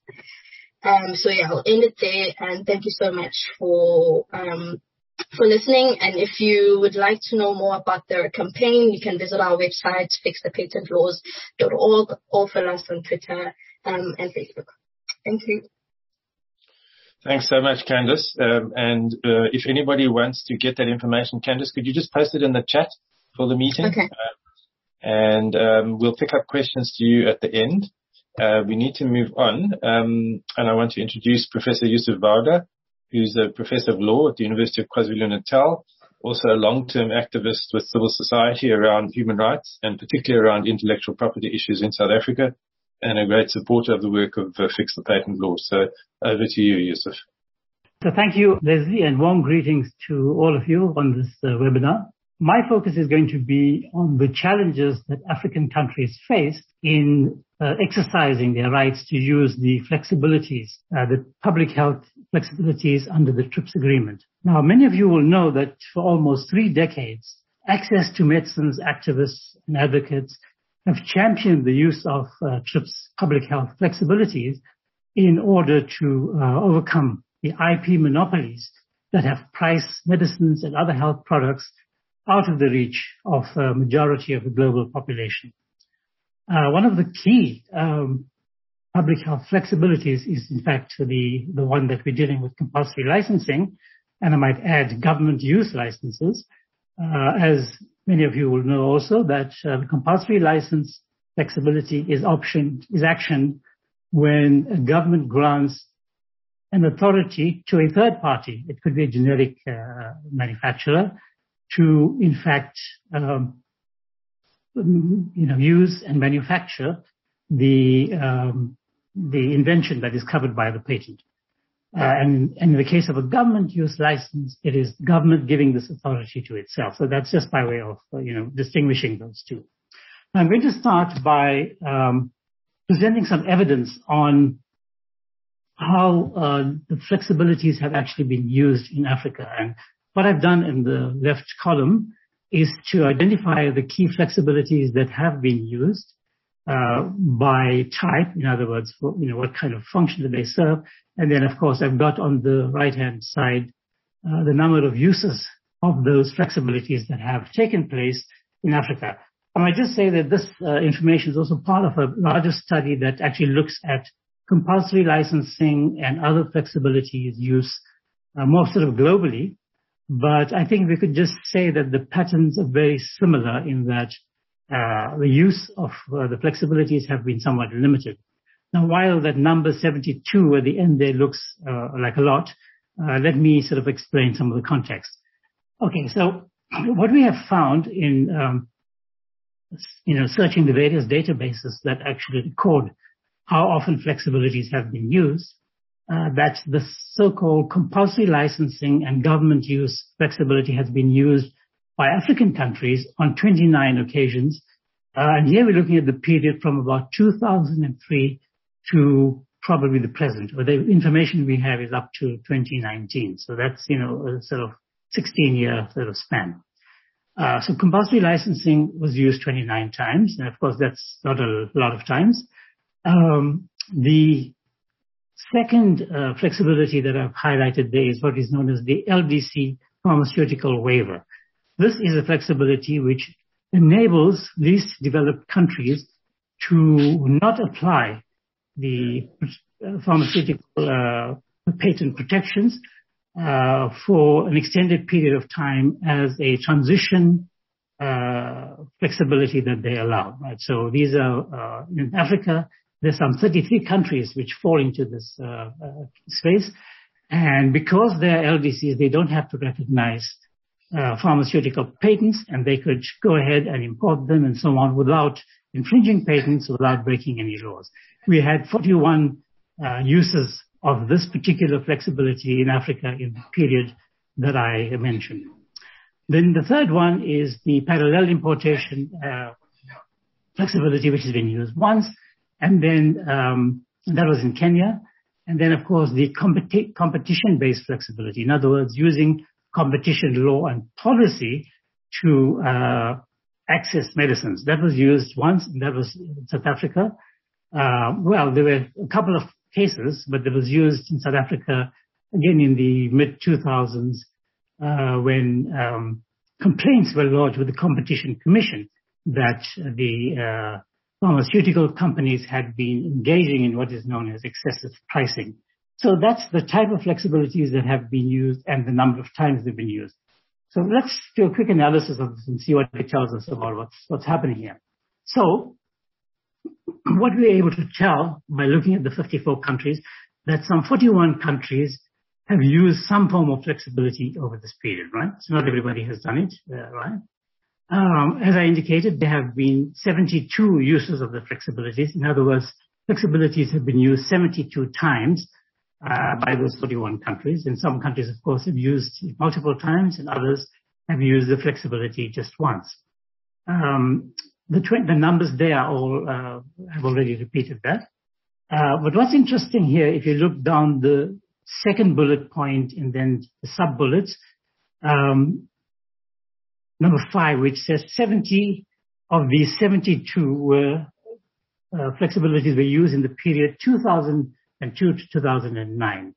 Um, so yeah, I'll end it there, and thank you so much for um, for listening. And if you would like to know more about the campaign, you can visit our website, fix the patent laws dot org, or follow us on Twitter um, and Facebook. Thank you. Thanks so much, Candice. Um, and uh, if anybody wants to get that information, Candice, could you just post it in the chat for the meeting? Okay. Uh, and um, we'll pick up questions to you at the end. Uh, we need to move on. Um, and I want to introduce Professor Yusuf Vauda, who's a professor of law at the University of KwaZulu-Natal, also a long-term activist with civil society around human rights and particularly around intellectual property issues in South Africa, and a great supporter of the work of uh, Fix the Patent Law. So over to you, Yusuf. So thank you, Leslie, and warm greetings to all of you on this uh, webinar. My focus is going to be on the challenges that African countries face in uh, exercising their rights to use the flexibilities, uh, the public health flexibilities under the TRIPS agreement. Now, many of you will know that for almost three decades, access to medicines activists and advocates have championed the use of uh, TRIPS public health flexibilities in order to uh, overcome the I P monopolies that have priced medicines and other health products out of the reach of a majority of the global population. Uh, one of the key um, public health flexibilities is, in fact, the, the one that we're dealing with, compulsory licensing, and I might add government use licenses. Uh, as many of you will know also that uh, the compulsory license flexibility is option is action when a government grants an authority to a third party. It could be a generic uh, manufacturer to, in fact, um, you know, use and manufacture the um, the invention that is covered by the patent. Uh, and, and in the case of a government use license, it is government giving this authority to itself. So that's just by way of, uh, you know, distinguishing those two. I'm going to start by um, presenting some evidence on how uh, the flexibilities have actually been used in Africa. And what I've done in the left column is to identify the key flexibilities that have been used uh, by type, in other words, for, you know, what kind of function do they serve. And then, of course, I've got on the right-hand side uh, the number of uses of those flexibilities that have taken place in Africa. I might just say that this uh, information is also part of a larger study that actually looks at compulsory licensing and other flexibilities use uh, more sort of globally. But I think we could just say that the patterns are very similar in that uh, the use of uh, the flexibilities have been somewhat limited. Now, while that number seventy-two at the end there looks uh, like a lot, uh, let me sort of explain some of the context. Okay, so what we have found in, um, you know, searching the various databases that actually record how often flexibilities have been used, uh, that the so-called compulsory licensing and government use flexibility has been used by African countries on twenty-nine occasions. Uh, and here we're looking at the period from about two thousand three to probably the present, or the information we have is up to twenty nineteen. So that's, you know, a sort of sixteen year sort of span. Uh, so compulsory licensing was used twenty-nine times. And of course, that's not a lot of times. Um, the second uh, flexibility that I've highlighted there is what is known as the L D C pharmaceutical waiver. This is a flexibility which enables least developed countries to not apply the pharmaceutical uh, patent protections uh, for an extended period of time as a transition uh, flexibility that they allow. Right? So these are uh, in Africa. There's some thirty-three countries which fall into this uh, uh, space, and because they're L D Cs, they don't have to recognize uh, pharmaceutical patents, and they could go ahead and import them and so on without infringing patents, without breaking any laws. We had forty-one uh, uses of this particular flexibility in Africa in the period that I mentioned. Then the third one is the parallel importation uh, flexibility, which has been used once, and then um, that was in Kenya. And then, of course, the competi- competition-based flexibility, in other words, using competition law and policy to uh, access medicines. That was used once, and that was in South Africa. Uh, well, there were a couple of cases, but it was used in South Africa again in the mid two thousands uh, when um, complaints were lodged with the Competition Commission that the uh, pharmaceutical companies had been engaging in what is known as excessive pricing. So that's the type of flexibilities that have been used and the number of times they've been used. So let's do a quick analysis of this and see what it tells us about what's, what's happening here. So what we're able to tell by looking at the fifty-four countries, that some forty-one countries have used some form of flexibility over this period, right? So not everybody has done it, uh, right? Um, as I indicated, there have been seventy-two uses of the flexibilities. In other words, flexibilities have been used seventy-two times uh, by those forty-one countries. And some countries, of course, have used it multiple times, and others have used the flexibility just once. Um, the, tw- the numbers there are all, uh, I've already repeated that. Uh, but what's interesting here, if you look down the second bullet point and then the sub-bullets, um, number five, which says seventy of these seventy-two were uh, flexibilities were used in the period two thousand two to two thousand nine.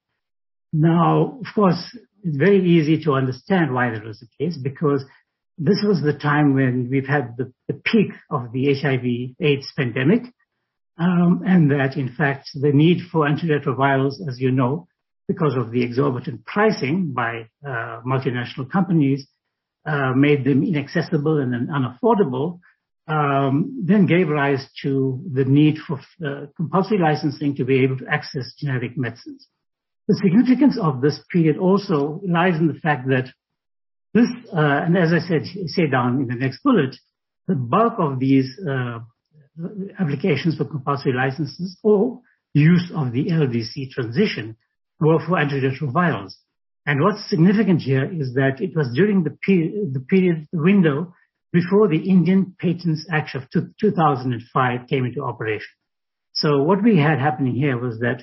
Now, of course, it's very easy to understand why that was the case, because this was the time when we've had the, the peak of the H I V AIDS pandemic, um, and that, in fact, the need for antiretrovirals, as you know, because of the exorbitant pricing by uh, multinational companies, uh, made them inaccessible and unaffordable, um, then gave rise to the need for uh, compulsory licensing to be able to access generic medicines. The significance of this period also lies in the fact that this, uh, and as I said, say down in the next bullet, the bulk of these uh, applications for compulsory licenses or use of the L D C transition were for antiretrovirals. And what's significant here is that it was during the period, the period, the window before the Indian Patents Act of two thousand five came into operation. So what we had happening here was that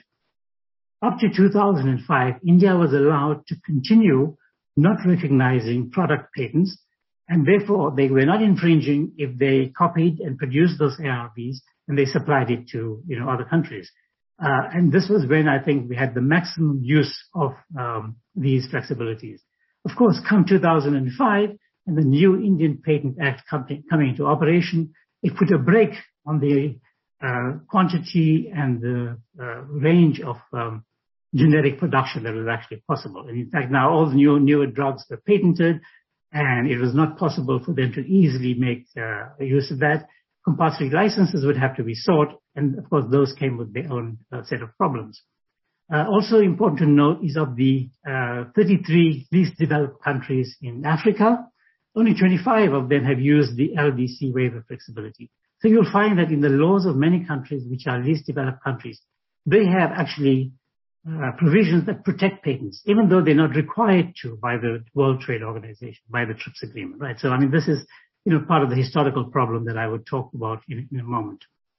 up to two thousand five, India was allowed to continue not recognizing product patents, and therefore they were not infringing if they copied and produced those A R Vs and they supplied it to, you know, other countries. Uh, and this was when I think we had the maximum use of um, these flexibilities. Of course, come two thousand five and the new Indian Patent Act coming, coming into operation, it put a brake on the uh, quantity and the uh, range of um, generic production that was actually possible. And in fact, now all the new newer drugs were patented, and it was not possible for them to easily make uh, use of that. Compulsory licenses would have to be sought, and of course those came with their own uh, set of problems. Uh, also important to note is of the uh, thirty-three least developed countries in Africa, only twenty-five of them have used the L D C waiver flexibility. So you'll find that in the laws of many countries which are least developed countries, they have actually uh, provisions that protect patents, even though they're not required to by the World Trade Organization, by the TRIPS agreement, right? So I mean, this is, you know, part of the historical problem that I would talk about in, in a moment.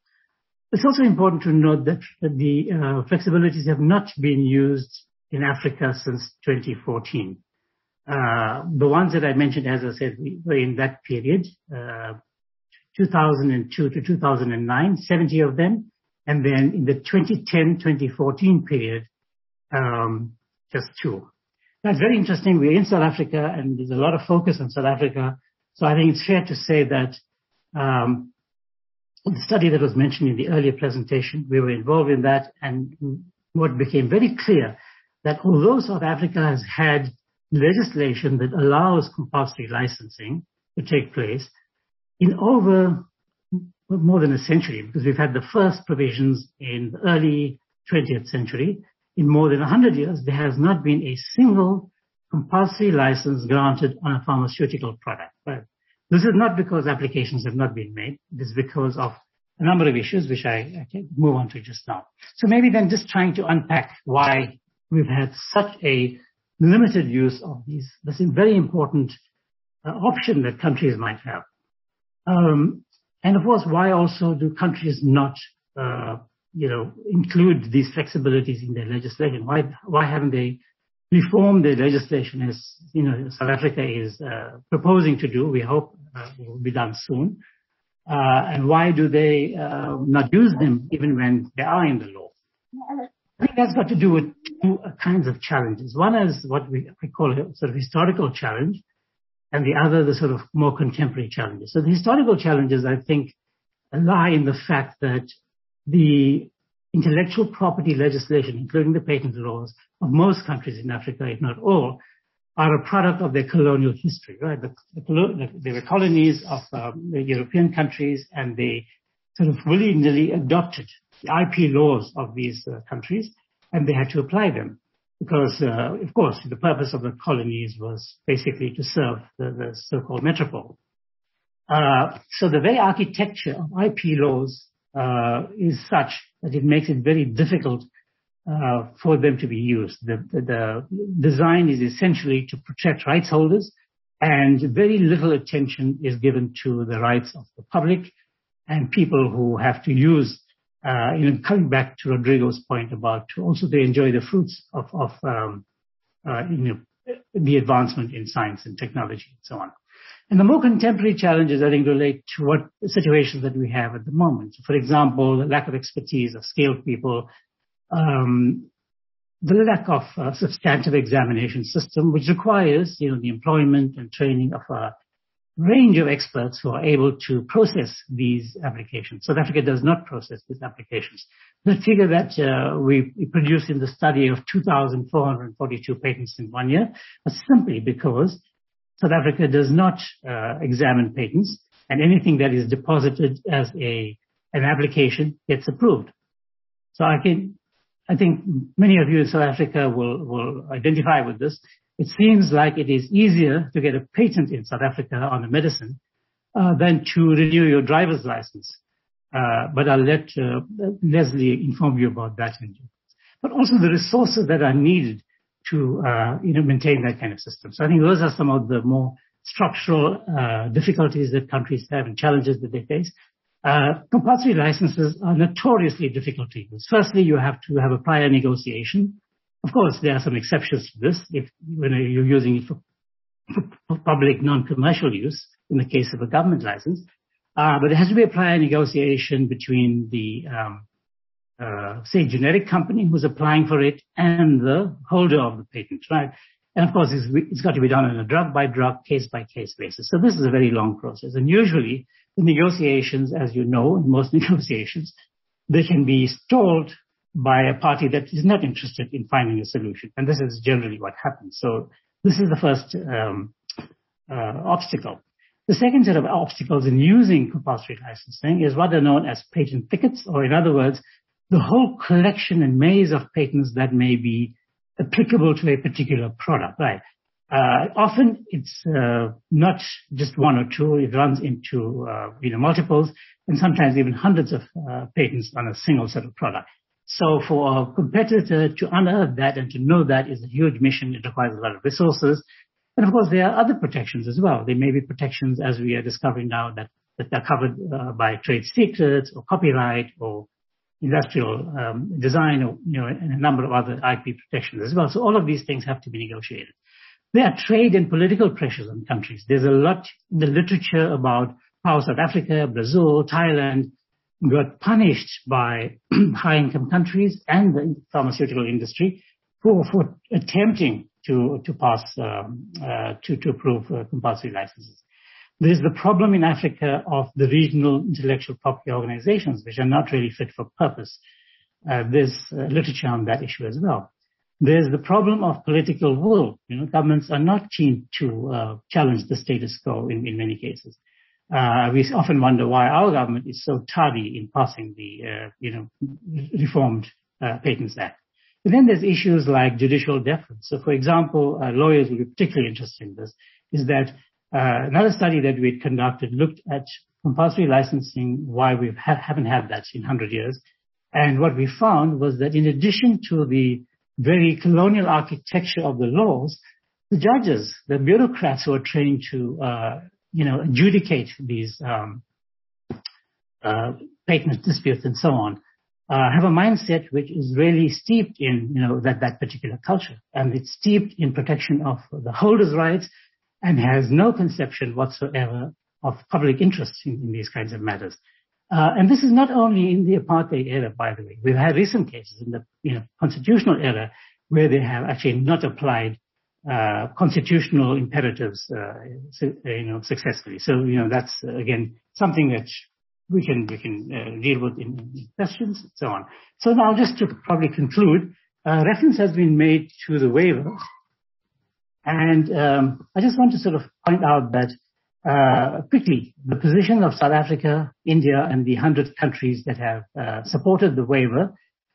It's also important to note that the uh, flexibilities have not been used in Africa since twenty fourteen. Uh, the ones that I mentioned, as I said, were in that period, uh, two thousand two to two thousand nine, seventy of them, and then in the twenty ten to twenty fourteen period, um, just two. That's very interesting. We're in South Africa, and there's a lot of focus on South Africa. So I think it's fair to say that um, the study that was mentioned in the earlier presentation, we were involved in that, and what became very clear that although South Africa has had legislation that allows compulsory licensing to take place in over more than a century, because we've had the first provisions in the early twentieth century, in more than one hundred years, there has not been a single compulsory license granted on a pharmaceutical product. Right? This is not because applications have not been made. It is because of a number of issues, which I, I can move on to just now. So maybe then just trying to unpack why we've had such a limited use of these, this very important uh, option that countries might have. Um, and of course, why also do countries not, uh, you know, include these flexibilities in their legislation? Why, why haven't they reform the legislation as, you know, South Africa is uh, proposing to do? We hope uh, it will be done soon. Uh, and why do they uh, not use them even when they are in the law? I think that's got to do with two kinds of challenges. One is what we, we call a sort of historical challenge, and the other the sort of more contemporary challenges. So the historical challenges, I think, lie in the fact that the intellectual property legislation, including the patent laws of most countries in Africa, if not all, are a product of their colonial history, right? The, the, they were colonies of um, the European countries, and they sort of willy-nilly adopted the I P laws of these uh, countries, and they had to apply them. Because, uh, of course, the purpose of the colonies was basically to serve the, the so-called metropole. Uh, so the very architecture of I P laws uh, is such that it makes it very difficult uh, for them to be used. The, the, the design is essentially to protect rights holders, and very little attention is given to the rights of the public and people who have to use, uh, you know, coming back to Rodrigo's point about to also to enjoy the fruits of, of um, uh, you know, the advancement in science and technology and so on. And the more contemporary challenges, I think, relate to what the situations that we have at the moment. For example, the lack of expertise of skilled people, um, the lack of a substantive examination system, which requires, you know, the employment and training of a range of experts who are able to process these applications. South Africa does not process these applications. The figure that uh, we produced in the study of two thousand four hundred forty-two patents in one year was simply because South Africa does not uh, examine patents, and anything that is deposited as a an application gets approved. So I can, I think many of you in South Africa will, will identify with this. It seems like it is easier to get a patent in South Africa on a medicine uh, than to renew your driver's license. Uh, but I'll let uh, Leslie inform you about that. But also the resources that are needed to uh, you know, maintain that kind of system. So I think those are some of the more structural uh, difficulties that countries have and challenges that they face. Uh, compulsory licenses are notoriously difficult to use. Firstly, you have to have a prior negotiation. Of course, there are some exceptions to this if when you're using it for, for public non-commercial use, in the case of a government license. Uh, but there has to be a prior negotiation between the um, Uh, say, generic company who's applying for it and the holder of the patent, right? And of course, it's, it's got to be done on a drug-by-drug, case-by-case basis. So this is a very long process. And usually, the negotiations, as you know, in most negotiations, they can be stalled by a party that is not interested in finding a solution. And this is generally what happens. So this is the first um, uh, obstacle. The second set of obstacles in using compulsory licensing is what are known as patent thickets, or in other words, the whole collection and maze of patents that may be applicable to a particular product, right? Uh, often it's uh, not just one or two. It runs into, uh, you know, multiples and sometimes even hundreds of uh, patents on a single set of product. So for a competitor to unearth that and to know that is a huge mission. It requires a lot of resources. And of course, there are other protections as well. There may be protections, as we are discovering now, that, that are covered uh, by trade secrets or copyright or industrial um, design, or, you know, and a number of other I P protections as well. So all of these things have to be negotiated. There are trade and political pressures on countries. There's a lot in the literature about how South Africa, Brazil, Thailand got punished by high-income countries and the pharmaceutical industry for, for attempting to, to pass, um, uh, to, to approve uh, compulsory licenses. There's the problem in Africa of the regional intellectual property organizations, which are not really fit for purpose. Uh, there's uh, literature on that issue as well. There's the problem of political will. You know, governments are not keen to uh, challenge the status quo in, in many cases. Uh, we often wonder why our government is so tardy in passing the, uh, you know, reformed uh, Patents Act. And then there's issues like judicial deference. So, for example, uh, lawyers will be particularly interested in this, is that Uh, another study that we conducted looked at compulsory licensing, why we ha- haven't had that in one hundred years. And what we found was that in addition to the very colonial architecture of the laws, the judges, the bureaucrats who are trained to, uh, you know, adjudicate these um, uh, patent disputes and so on, uh, have a mindset which is really steeped in, you know, that, that particular culture. And it's steeped in protection of the holder's rights, and has no conception whatsoever of public interest in, in these kinds of matters. Uh, and this is not only in the apartheid era, by the way. We've had recent cases in the you know, constitutional era where they have actually not applied uh, constitutional imperatives uh, su- you know, successfully. So, you know, that's, uh, again, something that we can we can uh, deal with in, in questions and so on. So now, just to probably conclude, uh, reference has been made to the waiver, and um, I just want to sort of point out that uh, quickly the position of South Africa, India, and the hundred countries that have uh, supported the waiver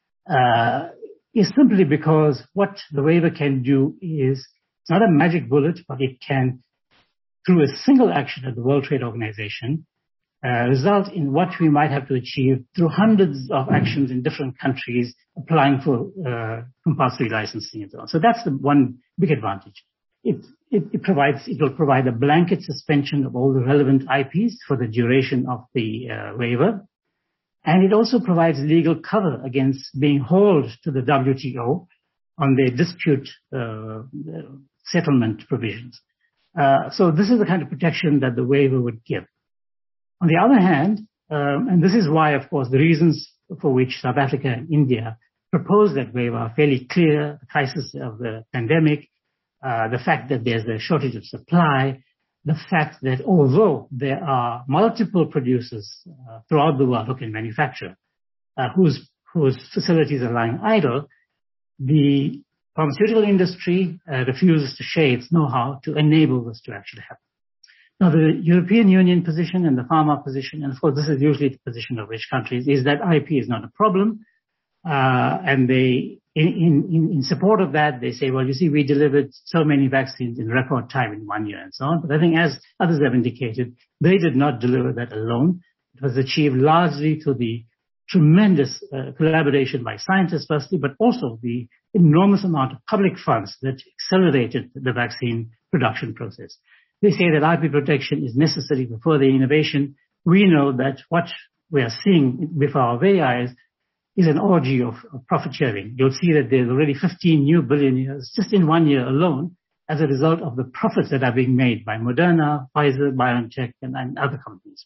uh, is simply because what the waiver can do is it's not a magic bullet, but it can, through a single action at the World Trade Organization, uh, result in what we might have to achieve through hundreds of actions in different countries applying for uh, compulsory licensing and so on. So that's the one big advantage. It, it, it provides, it will provide a blanket suspension of all the relevant I Ps for the duration of the uh, waiver. And it also provides legal cover against being hauled to the W T O on their dispute uh, settlement provisions. Uh, so this is the kind of protection that the waiver would give. On the other hand, um, and this is why, of course, the reasons for which South Africa and India proposed that waiver are fairly clear: the crisis of the pandemic, uh, the fact that there's a shortage of supply, the fact that although there are multiple producers uh, throughout the world who can manufacture, uh, whose whose facilities are lying idle, the pharmaceutical industry uh, refuses to share its know-how to enable this to actually happen. Now, the European Union position and the pharma position, and of course this is usually the position of rich countries, is that I P is not a problem. Uh, and they, in, in, in support of that, they say, well, you see, we delivered so many vaccines in record time in one year and so on. But I think, as others have indicated, they did not deliver that alone. It was achieved largely through the tremendous uh, collaboration by scientists, firstly, but also the enormous amount of public funds that accelerated the vaccine production process. They say that I P protection is necessary for further innovation. We know that what we are seeing before our very eyes is an orgy of, of profit sharing. You'll see that there's already fifteen new billionaires just in one year alone as a result of the profits that are being made by Moderna, Pfizer, BioNTech, and, and other companies.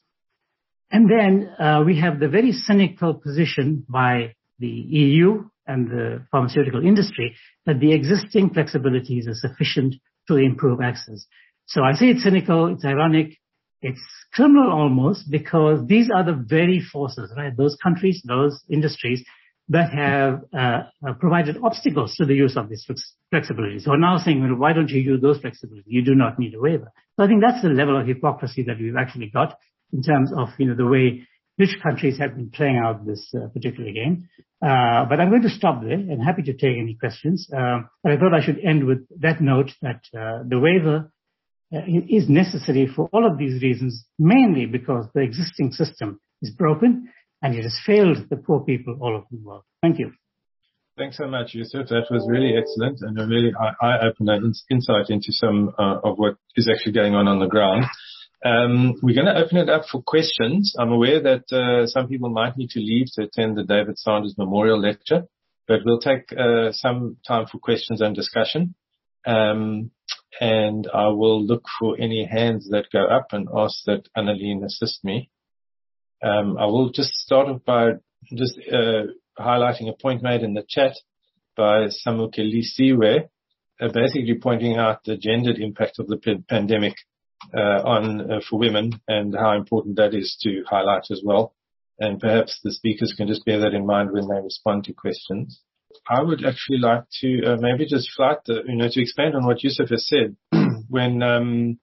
And then uh, we have the very cynical position by the E U and the pharmaceutical industry that the existing flexibilities are sufficient to improve access. So I say it's cynical, it's ironic, it's criminal almost, because these are the very forces, right? Those countries, those industries that have uh, uh, provided obstacles to the use of these flexibilities. So now saying, well, why don't you use those flexibilities? You do not need a waiver. So I think that's the level of hypocrisy that we've actually got in terms of, you know, the way rich countries have been playing out this uh, particular game. Uh, but I'm going to stop there and happy to take any questions. Uh, but I thought I should end with that note that uh, the waiver uh, is necessary for all of these reasons, mainly because the existing system is broken and it has failed the poor people all over the world. Thank you. Thanks so much, Yusuf. That was really excellent and a really eye-opener insight into some uh, of what is actually going on on the ground. Um, we're going to open it up for questions. I'm aware that uh, some people might need to leave to attend the David Sanders Memorial Lecture, but we'll take uh, some time for questions and discussion. Um, and I will look for any hands that go up and ask that Annalene assist me. Um, I will just start off by just uh, highlighting a point made in the chat by Samukelisiwe, uh, basically pointing out the gendered impact of the p- pandemic Uh, on uh, for women and how important that is to highlight as well. And perhaps the speakers can just bear that in mind when they respond to questions. I would actually like to uh, maybe just flight the, you know, to expand on what Yusuf has said. When um,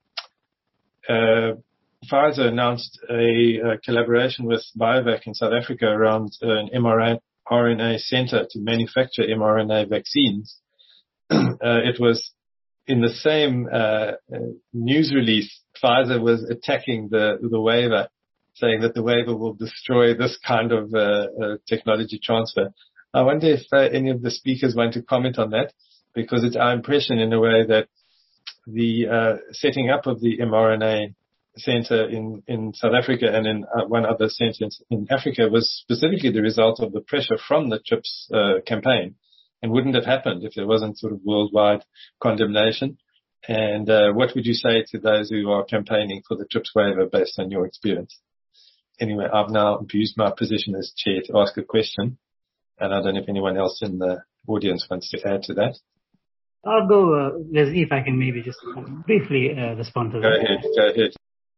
uh, Pfizer announced a, a collaboration with BioVac in South Africa around uh, an mRNA center to manufacture mRNA vaccines, uh, it was in the same uh, news release, Pfizer was attacking the, the waiver, saying that the waiver will destroy this kind of uh, uh, technology transfer. I wonder if uh, any of the speakers want to comment on that, because it's our impression in a way that the uh, setting up of the mRNA center in, in South Africa and in uh, one other center in Africa was specifically the result of the pressure from the TRIPS uh, campaign. And wouldn't have happened if there wasn't sort of worldwide condemnation. And uh, what would you say to those who are campaigning for the TRIPS waiver based on your experience? Anyway, I've now abused my position as chair to ask a question. And I don't know if anyone else in the audience wants to add to that. I'll go, uh, Leslie, if I can maybe just briefly uh, respond to that. Go ahead, go ahead.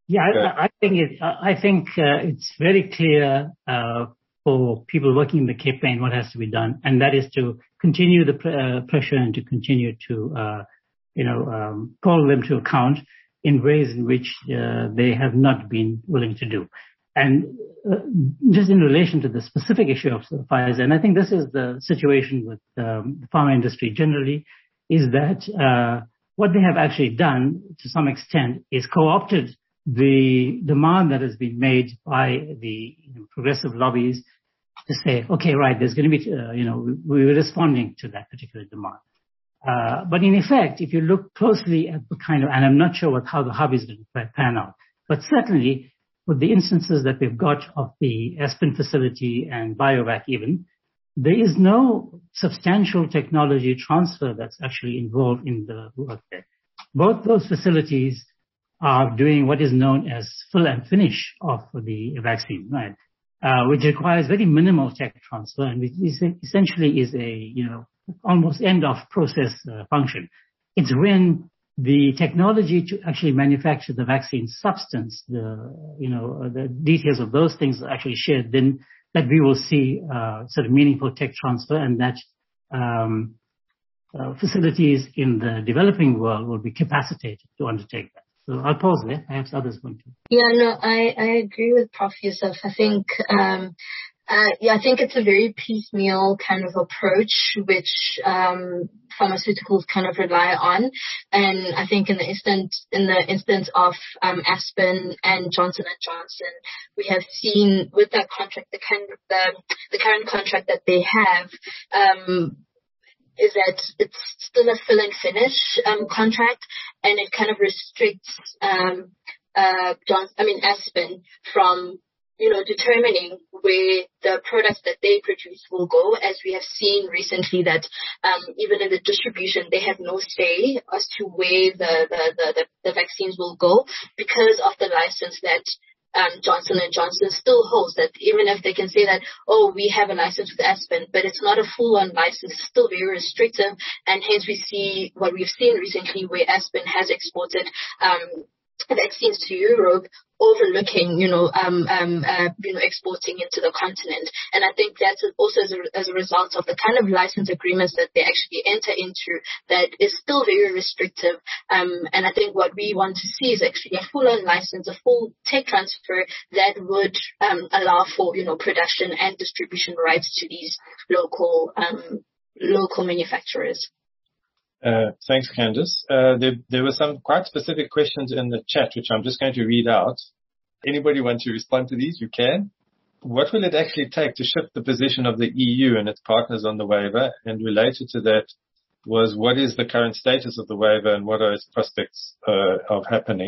Yeah, I, I think it. I think uh, it's very clear uh, for people working in the campaign what has to be done, and that is to continue the pr- uh, pressure and to continue to, uh, you know, um, call them to account in ways in which uh, they have not been willing to do. And uh, just in relation to the specific issue of Pfizer, and I think this is the situation with um, the pharma industry generally, is that uh, what they have actually done to some extent is co-opted the demand that has been made by the you know, progressive lobbies to say, okay, right, there's going to be, uh, you know, we're responding to that particular demand. Uh, but in effect, if you look closely at the kind of, and I'm not sure what, how the hub is going to pan out, but certainly with the instances that we've got of the Aspen facility and BioVac even, there is no substantial technology transfer that's actually involved in the work there. Both those facilities are doing what is known as fill and finish of the vaccine, right? Uh, which requires very minimal tech transfer and which is essentially is a, you know, almost end of process uh, function. It's when the technology to actually manufacture the vaccine substance, the, you know, the details of those things are actually shared, then that we will see uh, sort of meaningful tech transfer and that um, uh, facilities in the developing world will be capacitated to undertake that. So I'll pause there. Perhaps others want to. Yeah, no, I, I agree with Professor Yusuf. I think, um, uh, yeah, I think it's a very piecemeal kind of approach which um, pharmaceuticals kind of rely on. And I think in the instance, in the instance of um, Aspen and Johnson and Johnson, we have seen with that contract, the kind of the, the current contract that they have. Um, is that it's still a fill and finish um, contract, and it kind of restricts um, uh, John, I mean Aspen from you know determining where the products that they produce will go. As we have seen recently, that um, even in the distribution, they have no say as to where the the, the, the the vaccines will go because of the license that Um, Johnson and Johnson still holds. That even if they can say that, oh, we have a license with Aspen, but it's not a full-on license, it's still very restrictive, and hence we see what we've seen recently where Aspen has exported um, vaccines to Europe, overlooking, you know, um, um, uh, you know, exporting into the continent. And I think that's also as a, as a result of the kind of license agreements that they actually enter into that is still very restrictive. Um, and I think what we want to see is actually a full-on license, a full tech transfer that would um, allow for, you know, production and distribution rights to these local, um, local manufacturers. Uh, thanks, Candice. Uh, there, there were some quite specific questions in the chat, which I'm just going to read out. Anybody want to respond to these? You can. What will it actually take to shift the position of the E U and its partners on the waiver? And related to that was, what is the current status of the waiver and what are its prospects uh, of happening?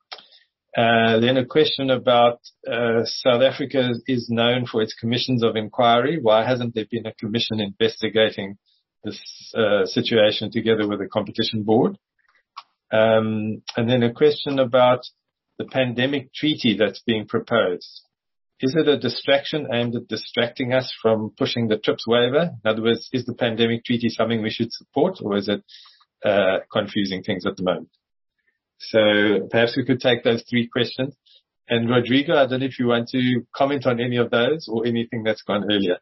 Uh, then a question about uh, South Africa is known for its commissions of inquiry. Why hasn't there been a commission investigating this uh, situation together with the competition board? Um, and then a question about the pandemic treaty that's being proposed. Is it a distraction aimed at distracting us from pushing the TRIPS waiver? In other words, is the pandemic treaty something we should support, or is it uh, confusing things at the moment? So perhaps we could take those three questions. And Rodrigo, I don't know if you want to comment on any of those or anything that's gone earlier.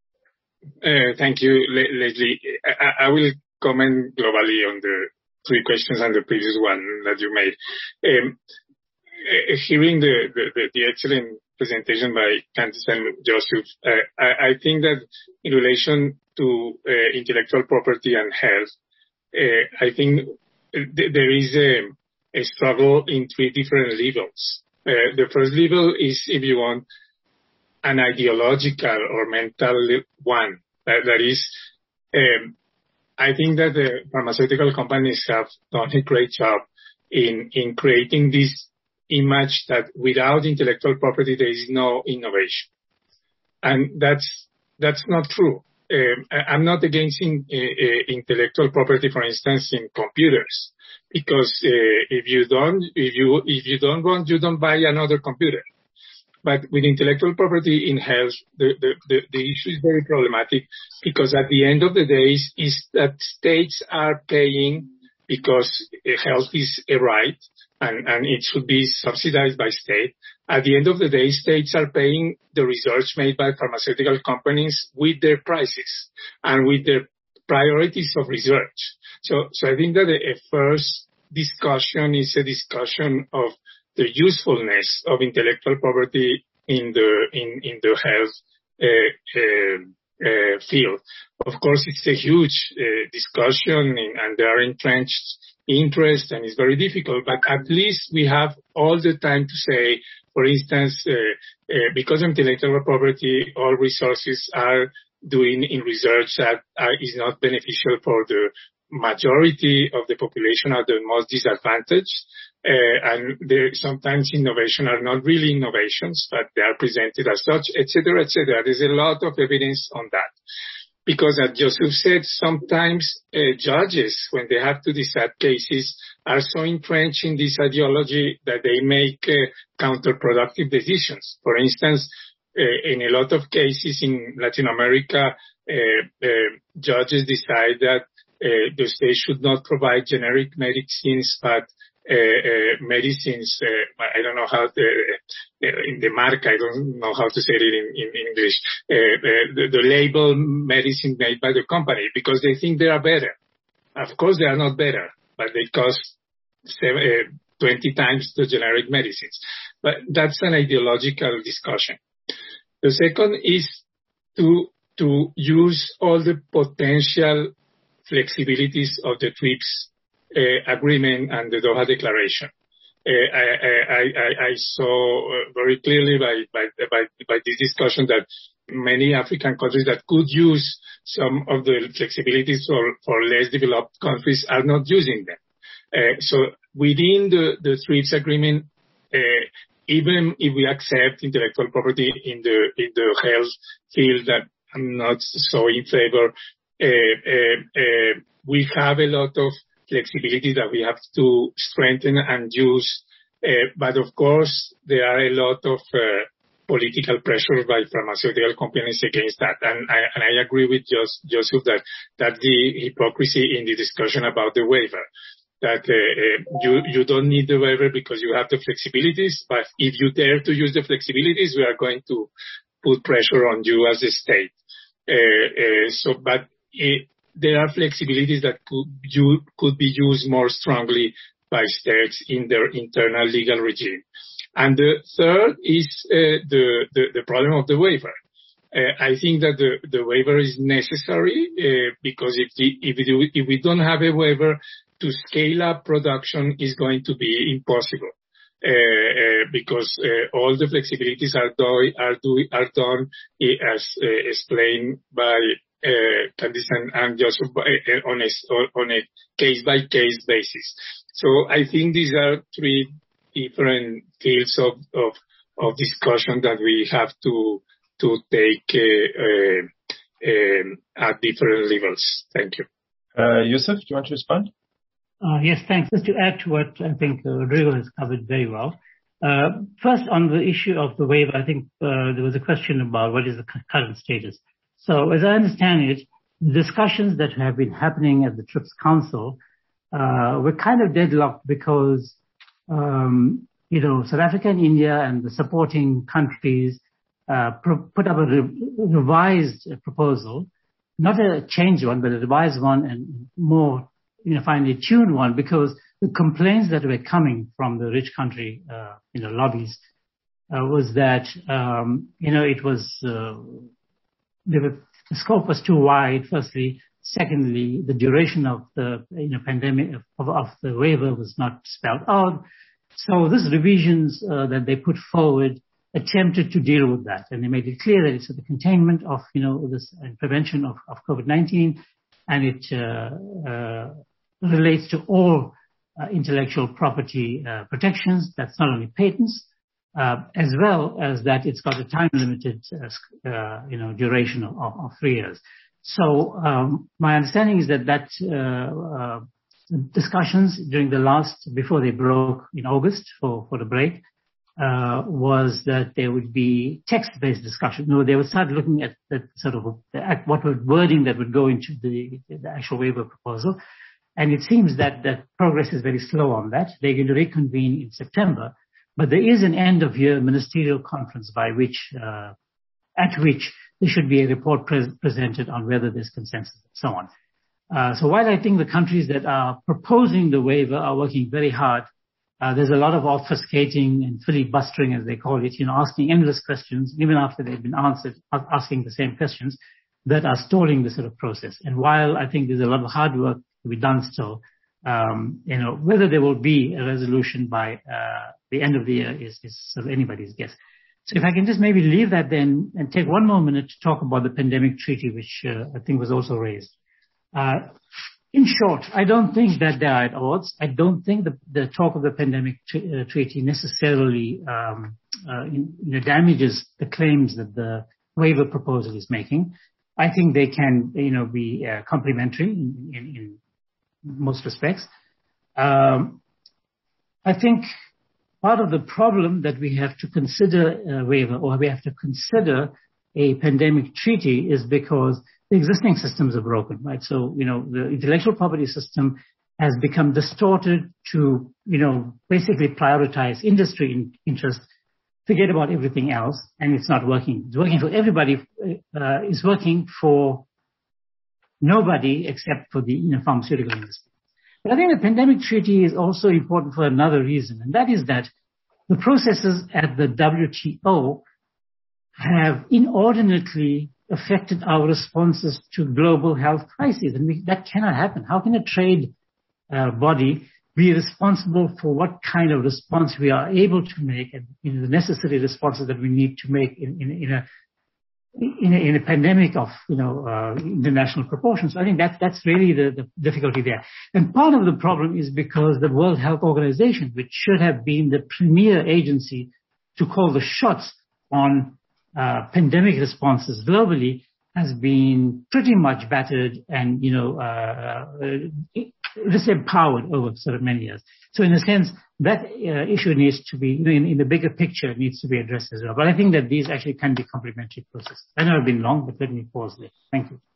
Uh, thank you, Le- Leslie. I, I will comment globally on the three questions and the previous one that you made. Um, uh, hearing the, the, the, the excellent presentation by Candice and Joseph, uh, I, I think that in relation to uh, intellectual property and health, uh, I think th- there is a, a struggle in three different levels. Uh, the first level is, if you want, an ideological or mental one. That, that is, um, I think that the pharmaceutical companies have done a great job in, in creating this image that without intellectual property, there is no innovation. And that's, that's not true. Um, I, I'm not against in, uh, intellectual property, for instance, in computers, because uh, if you don't, if you, if you don't want, you don't buy another computer. But with intellectual property in health, the, the, the, the issue is very problematic because at the end of the day is, is that states are paying because health is a right and, and it should be subsidized by state. At the end of the day, states are paying the research made by pharmaceutical companies with their prices and with their priorities of research. So, so I think that a first discussion is a discussion of the usefulness of intellectual property in the in in the health uh, uh, uh, field. Of course, it's a huge uh, discussion, in, and there are entrenched interests, and it's very difficult. But at least we have all the time to say, for instance, uh, uh, because of intellectual property, all resources are doing in research that uh, is not beneficial for the majority of the population are the most disadvantaged. Uh, and there, sometimes innovation are not really innovations, but they are presented as such, et cetera, et cetera. There's a lot of evidence on that. Because as Joseph said, sometimes uh, judges, when they have to decide cases, are so entrenched in this ideology that they make uh, counterproductive decisions. For instance, uh, in a lot of cases in Latin America, uh, uh, judges decide that uh, the state should not provide generic medicines, but Uh, uh, medicines, uh, I don't know how, to, uh, in the mark, I don't know how to say it in, in English, uh, uh, the, the label medicine made by the company, because they think they are better. Of course, they are not better, but they cost seven, uh, twenty times the generic medicines. But that's an ideological discussion. The second is to, to use all the potential flexibilities of the TRIPS Uh, agreement and the Doha Declaration. Uh, I, I, I, I saw uh, very clearly by, by, by, by this discussion that many African countries that could use some of the flexibilities for, for less developed countries are not using them. Uh, so within the, the TRIPS agreement, uh, even if we accept intellectual property in the, in the health field that I'm not so in favor, uh, uh, uh, we have a lot of flexibility that we have to strengthen and use. Uh, but of course, there are a lot of uh, political pressure by pharmaceutical companies against that. And I, and I agree with Jos- Joseph that, that the hypocrisy in the discussion about the waiver, that uh, uh, you, you don't need the waiver because you have the flexibilities, but if you dare to use the flexibilities, we are going to put pressure on you as a state. Uh, uh, so, but it, there are flexibilities that could, you, could be used more strongly by states in their internal legal regime. And the third is uh, the, the, the problem of the waiver. Uh, I think that the, the waiver is necessary uh, because if, the, if, we, if we don't have a waiver, to scale up production is going to be impossible. Uh, uh, because uh, all the flexibilities are, do, are, do, are done uh, as uh, explained by Uh, Candice and, and just uh, on a, on a case-by-case basis. So I think these are three different fields of, of, of discussion that we have to, to take uh, uh, um, at different levels. Thank you. Uh, Yusuf, do you want to respond? Uh, yes, thanks. Just to add to what I think uh, Rodrigo has covered very well. Uh, first, on the issue of the waiver, I think uh, there was a question about what is the current status. So as I understand it, the discussions that have been happening at the TRIPS Council uh, were kind of deadlocked because, um, you know, South Africa and India and the supporting countries uh, pro- put up a re- revised proposal, not a changed one, but a revised one and more, you know, finely tuned one, because the complaints that were coming from the rich country, uh, you know, lobbies, uh, was that, um, you know, it was uh, The, the scope was too wide, firstly. Secondly, the duration of the you know, pandemic, of, of the waiver was not spelled out. So these revisions uh, that they put forward attempted to deal with that. And they made it clear that it's for the containment of, you know, this and prevention of, of COVID nineteen. And it uh, uh, relates to all uh, intellectual property uh, protections. That's not only patents, Uh, as well as that it's got a time-limited, uh, uh, you know, duration of, of, of three years. So um, my understanding is that that uh, uh, discussions during the last, before they broke in August for, for the break, uh, was that there would be text-based discussion. No, they would start looking at the sort of the, what would wording that would go into the, the actual waiver proposal. And it seems that the progress is very slow on that. They're going to reconvene in September. But there is an end-of-year ministerial conference by which, uh, at which there should be a report pre- presented on whether there's consensus and so on. Uh, so while I think the countries that are proposing the waiver are working very hard, uh, there's a lot of obfuscating and filibustering, as they call it, you know, asking endless questions, even after they've been answered, asking the same questions, that are stalling the sort of process. And while I think there's a lot of hard work to be done still, um, you know, whether there will be a resolution by uh, the end of the year is, is sort of anybody's guess. So if I can just maybe leave that then and take one more minute to talk about the pandemic treaty, which uh, I think was also raised. Uh, in short, I don't think that they are at odds. I don't think the, the talk of the pandemic tr- uh, treaty necessarily um, uh, in, you know, damages the claims that the waiver proposal is making. I think they can, you know, be uh, complementary in, in, in most respects. Um, I think part of the problem that we have to consider a waiver, or we have to consider a pandemic treaty, is because the existing systems are broken, right? So, you know, the intellectual property system has become distorted to, you know, basically prioritize industry in, interest, forget about everything else, and it's not working. It's working for everybody. Uh, it's working for nobody except for the, you know, pharmaceutical industry. But I think the pandemic treaty is also important for another reason, and that is that the processes at the W T O have inordinately affected our responses to global health crises, and we, that cannot happen. How can a trade uh, body be responsible for what kind of response we are able to make, and, you know, the necessary responses that we need to make in, in, in a In a, in a pandemic of, you know, uh, international proportions? I think that's, that's really the, the difficulty there. And part of the problem is because the World Health Organization, which should have been the premier agency to call the shots on uh, pandemic responses globally, has been pretty much battered and, you know, uh, uh, disempowered over sort of many years. So in a sense, that uh, issue needs to be, you know, in, in the bigger picture, needs to be addressed as well. But I think that these actually can be complementary processes. I know I've been long, but let me pause there. Thank you.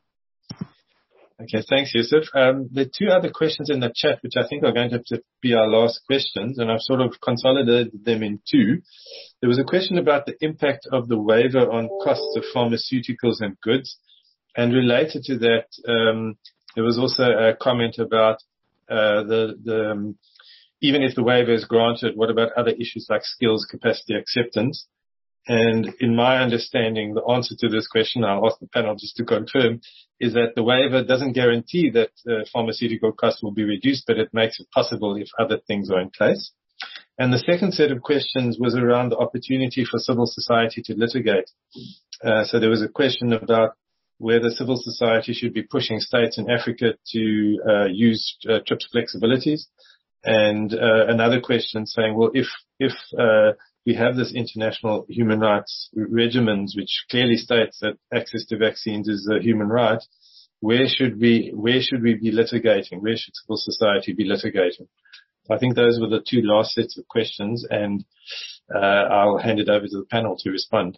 Okay, thanks, Yusuf. Um, there are two other questions in the chat, which I think are going to have to be our last questions, and I've sort of consolidated them in two. There was a question about the impact of the waiver on costs of pharmaceuticals and goods, and related to that, um, there was also a comment about uh, the, the um, even if the waiver is granted, what about other issues like skills, capacity, acceptance? And in my understanding, the answer to this question, I'll ask the panel just to confirm, is that the waiver doesn't guarantee that uh, pharmaceutical costs will be reduced, but it makes it possible if other things are in place. And the second set of questions was around the opportunity for civil society to litigate. Uh, so there was a question about whether civil society should be pushing states in Africa to uh, use uh, TRIPS flexibilities. And uh, another question saying, well, if if uh, we have this international human rights regimens, which clearly states that access to vaccines is a human right, where should we where should we be litigating? Where should civil society be litigating? I think those were the two last sets of questions, and uh, I'll hand it over to the panel to respond.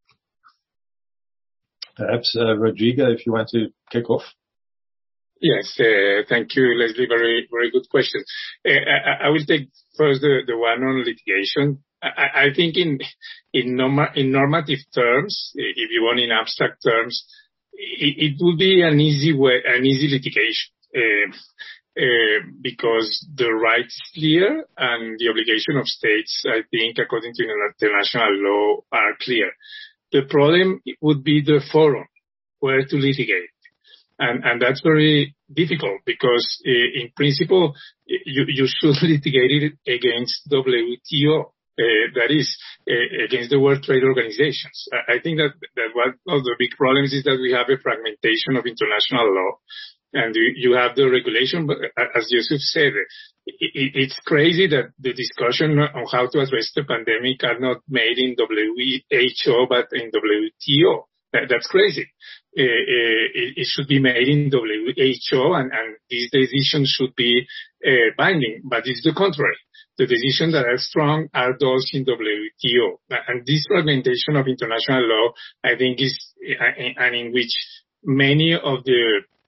Perhaps uh, Rodrigo, if you want to kick off. Yes, uh, thank you, Leslie. Very, very good question. Uh, I, I will take first the, the one on litigation. I, I think in in, norma, in normative terms, if you want in abstract terms, it, it would be an easy way, an easy litigation, uh, uh, because the right is clear and the obligation of states, I think, according to international law, are clear. The problem would be the forum where to litigate. And, and that's very difficult because, uh, in principle, you, you should litigate it against W T O, uh, that is, uh, against the World Trade Organizations. I, I think that, that one of the big problems is that we have a fragmentation of international law, and you, you have the regulation, but as Yusuf said, it, it, it's crazy that the discussion on how to address the pandemic are not made in W H O, but in W T O. That, that's crazy. Uh, uh, it, it should be made in W H O, and, and these decisions should be uh, binding, but it's the contrary. The decisions that are strong are those in W T O. And this fragmentation of international law, I think, is, and in which many of the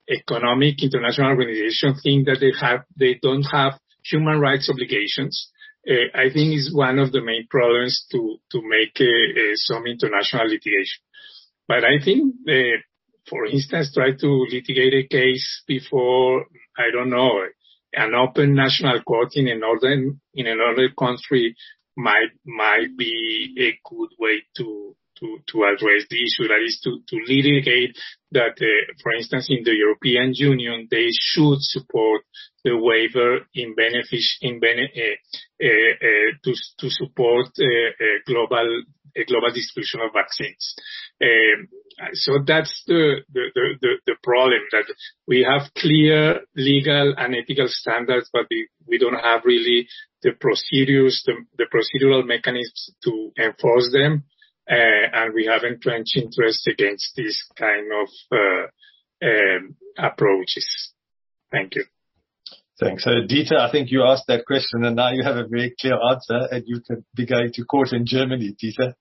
economic international organizations think that they have, they don't have human rights obligations. Uh, I think is one of the main problems to, to make uh, uh, some international litigation. But I think, uh, for instance, try to litigate a case before, I don't know, an open national court in another, in another country might, might be a good way to, to, to address the issue. That is to, to litigate that, uh, for instance, in the European Union, they should support the waiver in benefit, in bene, uh, uh, uh, to, to support uh, uh, global, a global distribution of vaccines. Um, so that's the, the, the, the problem, that we have clear legal and ethical standards, but we, we don't have really the procedures, the, the procedural mechanisms to enforce them. Uh, and we have entrenched interest against this kind of uh, um, approaches. Thank you. Thanks. So, Dieter, I think you asked that question, and now you have a very clear answer, and you can be going to court in Germany, Dieter.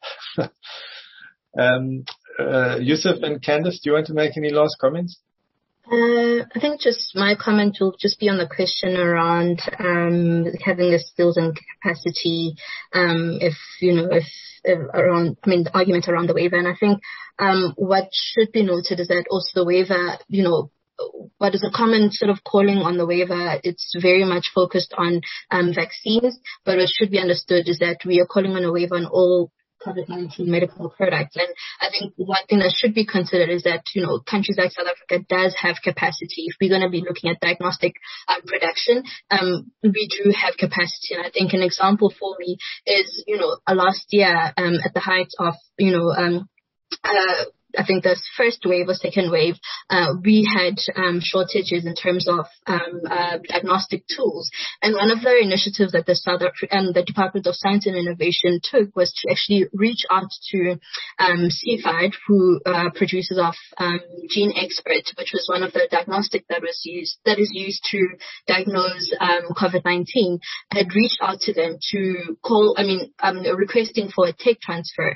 um, uh, Yusuf and Candace, do you want to make any last comments? Uh, I think just my comment will just be on the question around um, having the skills and capacity, um, if, you know, if, if around, I mean, the argument around the waiver. And I think um, what should be noted is that also the waiver, you know, what is a common sort of calling on the waiver, it's very much focused on um, vaccines, but what should be understood is that we are calling on a waiver on all COVID nineteen medical products. And I think one thing that should be considered is that, you know, countries like South Africa does have capacity. If we're going to be looking at diagnostic uh, production, um, we do have capacity. And I think an example for me is, you know, uh, last year um, at the height of, you know, um, uh, I think the first wave or second wave, uh, we had um, shortages in terms of um, uh, diagnostic tools. And one of the initiatives that the South Af- um, the Department of Science and Innovation took was to actually reach out to um, C F I D, who uh, produces of um, Gene Expert, which was one of the diagnostic that was used that is used to diagnose um, COVID nineteen. Had reached out to them to call, I mean, um, requesting for a tech transfer,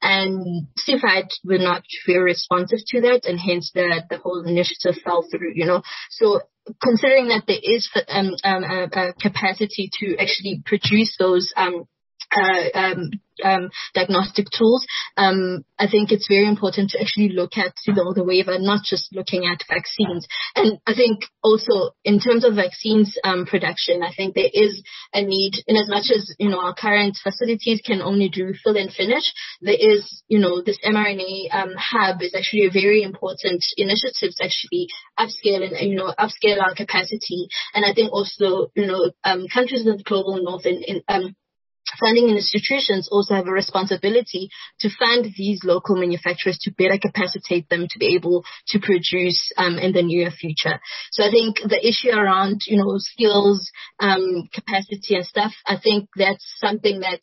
and C F I D were not very responsive to that, and hence the the whole initiative fell through, you know. So considering that there is um, um, a, a capacity to actually produce those um, uh, um, um, diagnostic tools, um, I think it's very important to actually look at, you know, the waiver, not just looking at vaccines. And I think also in terms of vaccines um, production, I think there is a need, in as much as, you know, our current facilities can only do fill and finish, there is, you know, this mRNA um, hub is actually a very important initiative to actually upscale and, you know, upscale our capacity. And I think also, you know, um, countries in the global north in, in um, funding institutions also have a responsibility to fund these local manufacturers to better capacitate them to be able to produce um, in the near future. So I think the issue around, you know, skills, um, capacity and stuff, I think that's something that,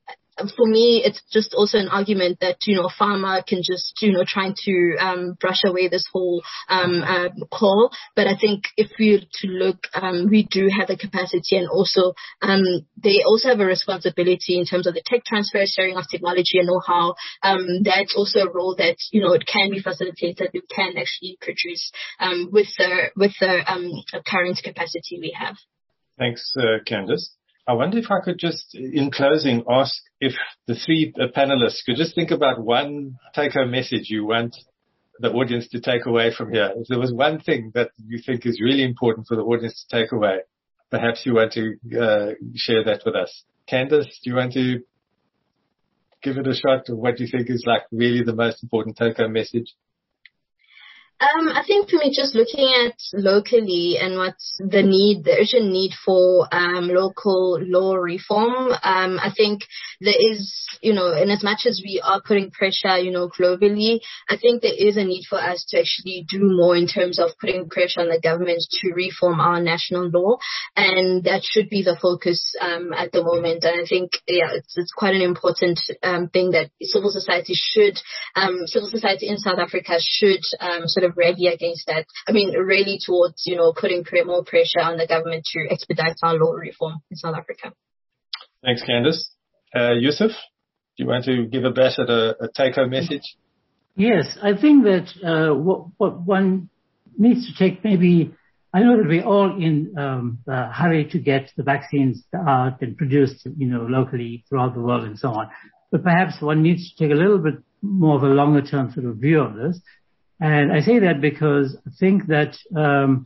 for me, it's just also an argument that, you know, pharma can just, you know, trying to um, brush away this whole um, uh, call. But I think if we were to look, um, we do have the capacity, and also um, they also have a responsibility in terms of the tech transfer, sharing of technology and know-how. Um, that's also a role that, you know, it can be facilitated. We can actually produce um, with the with the um, current capacity we have. Thanks, uh, Candace. I wonder if I could just, in closing, ask if the three uh, panelists could just think about one take-home message you want the audience to take away from here. If there was one thing that you think is really important for the audience to take away, perhaps you want to uh, share that with us. Candace, do you want to give it a shot of what you think is like really the most important take-home message? Um, I think for me, just looking at locally and what's the need, the urgent need for um, local law reform. Um, I think there is, you know, in as much as we are putting pressure, you know, globally, I think there is a need for us to actually do more in terms of putting pressure on the government to reform our national law, and that should be the focus um, at the moment. And I think, yeah, it's, it's quite an important um, thing that civil society should, um, civil society in South Africa should um, sort of rally against that. I mean, really towards, you know, putting more pressure on the government to expedite our law reform in South Africa. Thanks, Candace. Uh, Yusuf, do you want to give a bash at a, a take-home message? Yes, I think that uh, what, what one needs to take maybe, I know that we're all in um, a hurry to get the vaccines out and produced, you know, locally throughout the world and so on. But perhaps one needs to take a little bit more of a longer term sort of view of this. And I say that because I think that, um,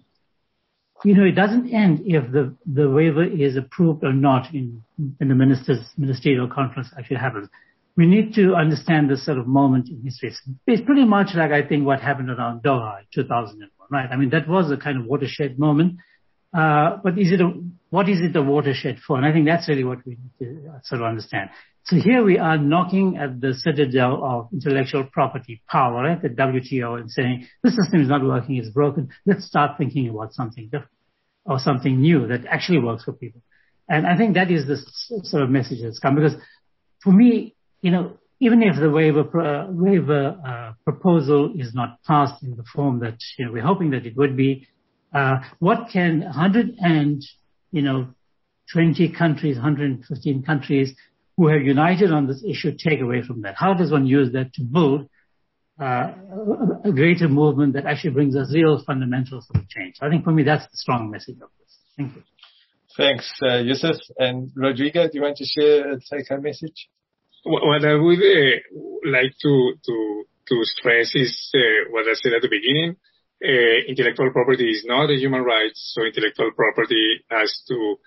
you know, it doesn't end if the, the waiver is approved or not in, in the ministers, ministerial conference actually happens. We need to understand this sort of moment in history. It's pretty much like, I think, what happened around Doha in two thousand one, right? I mean, that was a kind of watershed moment. Uh, but is it a, what is it a watershed for? And I think that's really what we need to sort of understand. So here we are knocking at the citadel of intellectual property power, right? The W T O, and saying, this system is not working, it's broken. Let's start thinking about something different or something new that actually works for people. And I think that is the sort of message that's come, because for me, you know, even if the waiver, uh, waiver uh, proposal is not passed in the form that, you know, we're hoping that it would be, uh, what can one hundred and, you know, twenty countries, one hundred fifteen countries who have united on this issue take away from that? How does one use that to build uh, a greater movement that actually brings us real fundamentals of change? I think for me that's the strong message of this. Thank you. Thanks, uh, Yusuf. And Rodrigo, do you want to share a take-home message? What I would uh, like to, to, to stress is uh, what I said at the beginning. Uh, intellectual property is not a human right, so intellectual property has to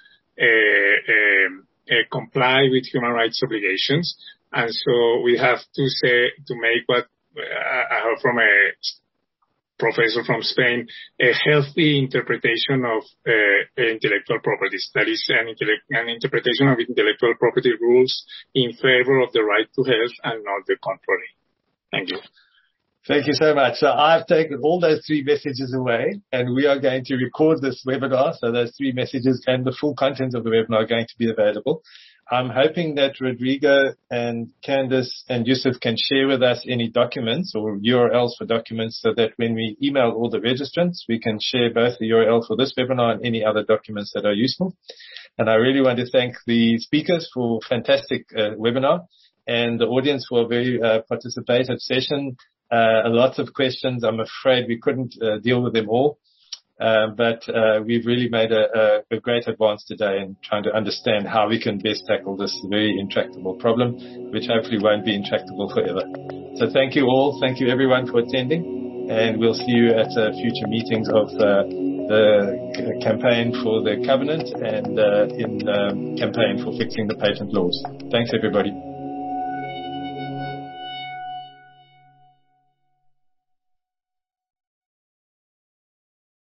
uh, um, uh, comply with human rights obligations. And so we have to say, to make what uh, I heard from a professor from Spain, a healthy interpretation of uh, intellectual properties. That is an, intellect, an interpretation of intellectual property rules in favor of the right to health and not the contrary. Thank you. Thank you so much. So I've taken all those three messages away, and we are going to record this webinar. So those three messages and the full content of the webinar are going to be available. I'm hoping that Rodrigo and Candace and Yusuf can share with us any documents or U R Ls for documents, so that when we email all the registrants, we can share both the U R L for this webinar and any other documents that are useful. And I really want to thank the speakers for a fantastic uh, webinar, and the audience for a very uh, participative session. Uh, lots of questions. I'm afraid we couldn't uh, deal with them all. Uh, but uh, we've really made a, a, a great advance today in trying to understand how we can best tackle this very intractable problem, which hopefully won't be intractable forever. So thank you all. Thank you everyone for attending, and we'll see you at uh, future meetings of uh, the campaign for the covenant and uh, in um, campaign for fixing the patent laws. Thanks everybody.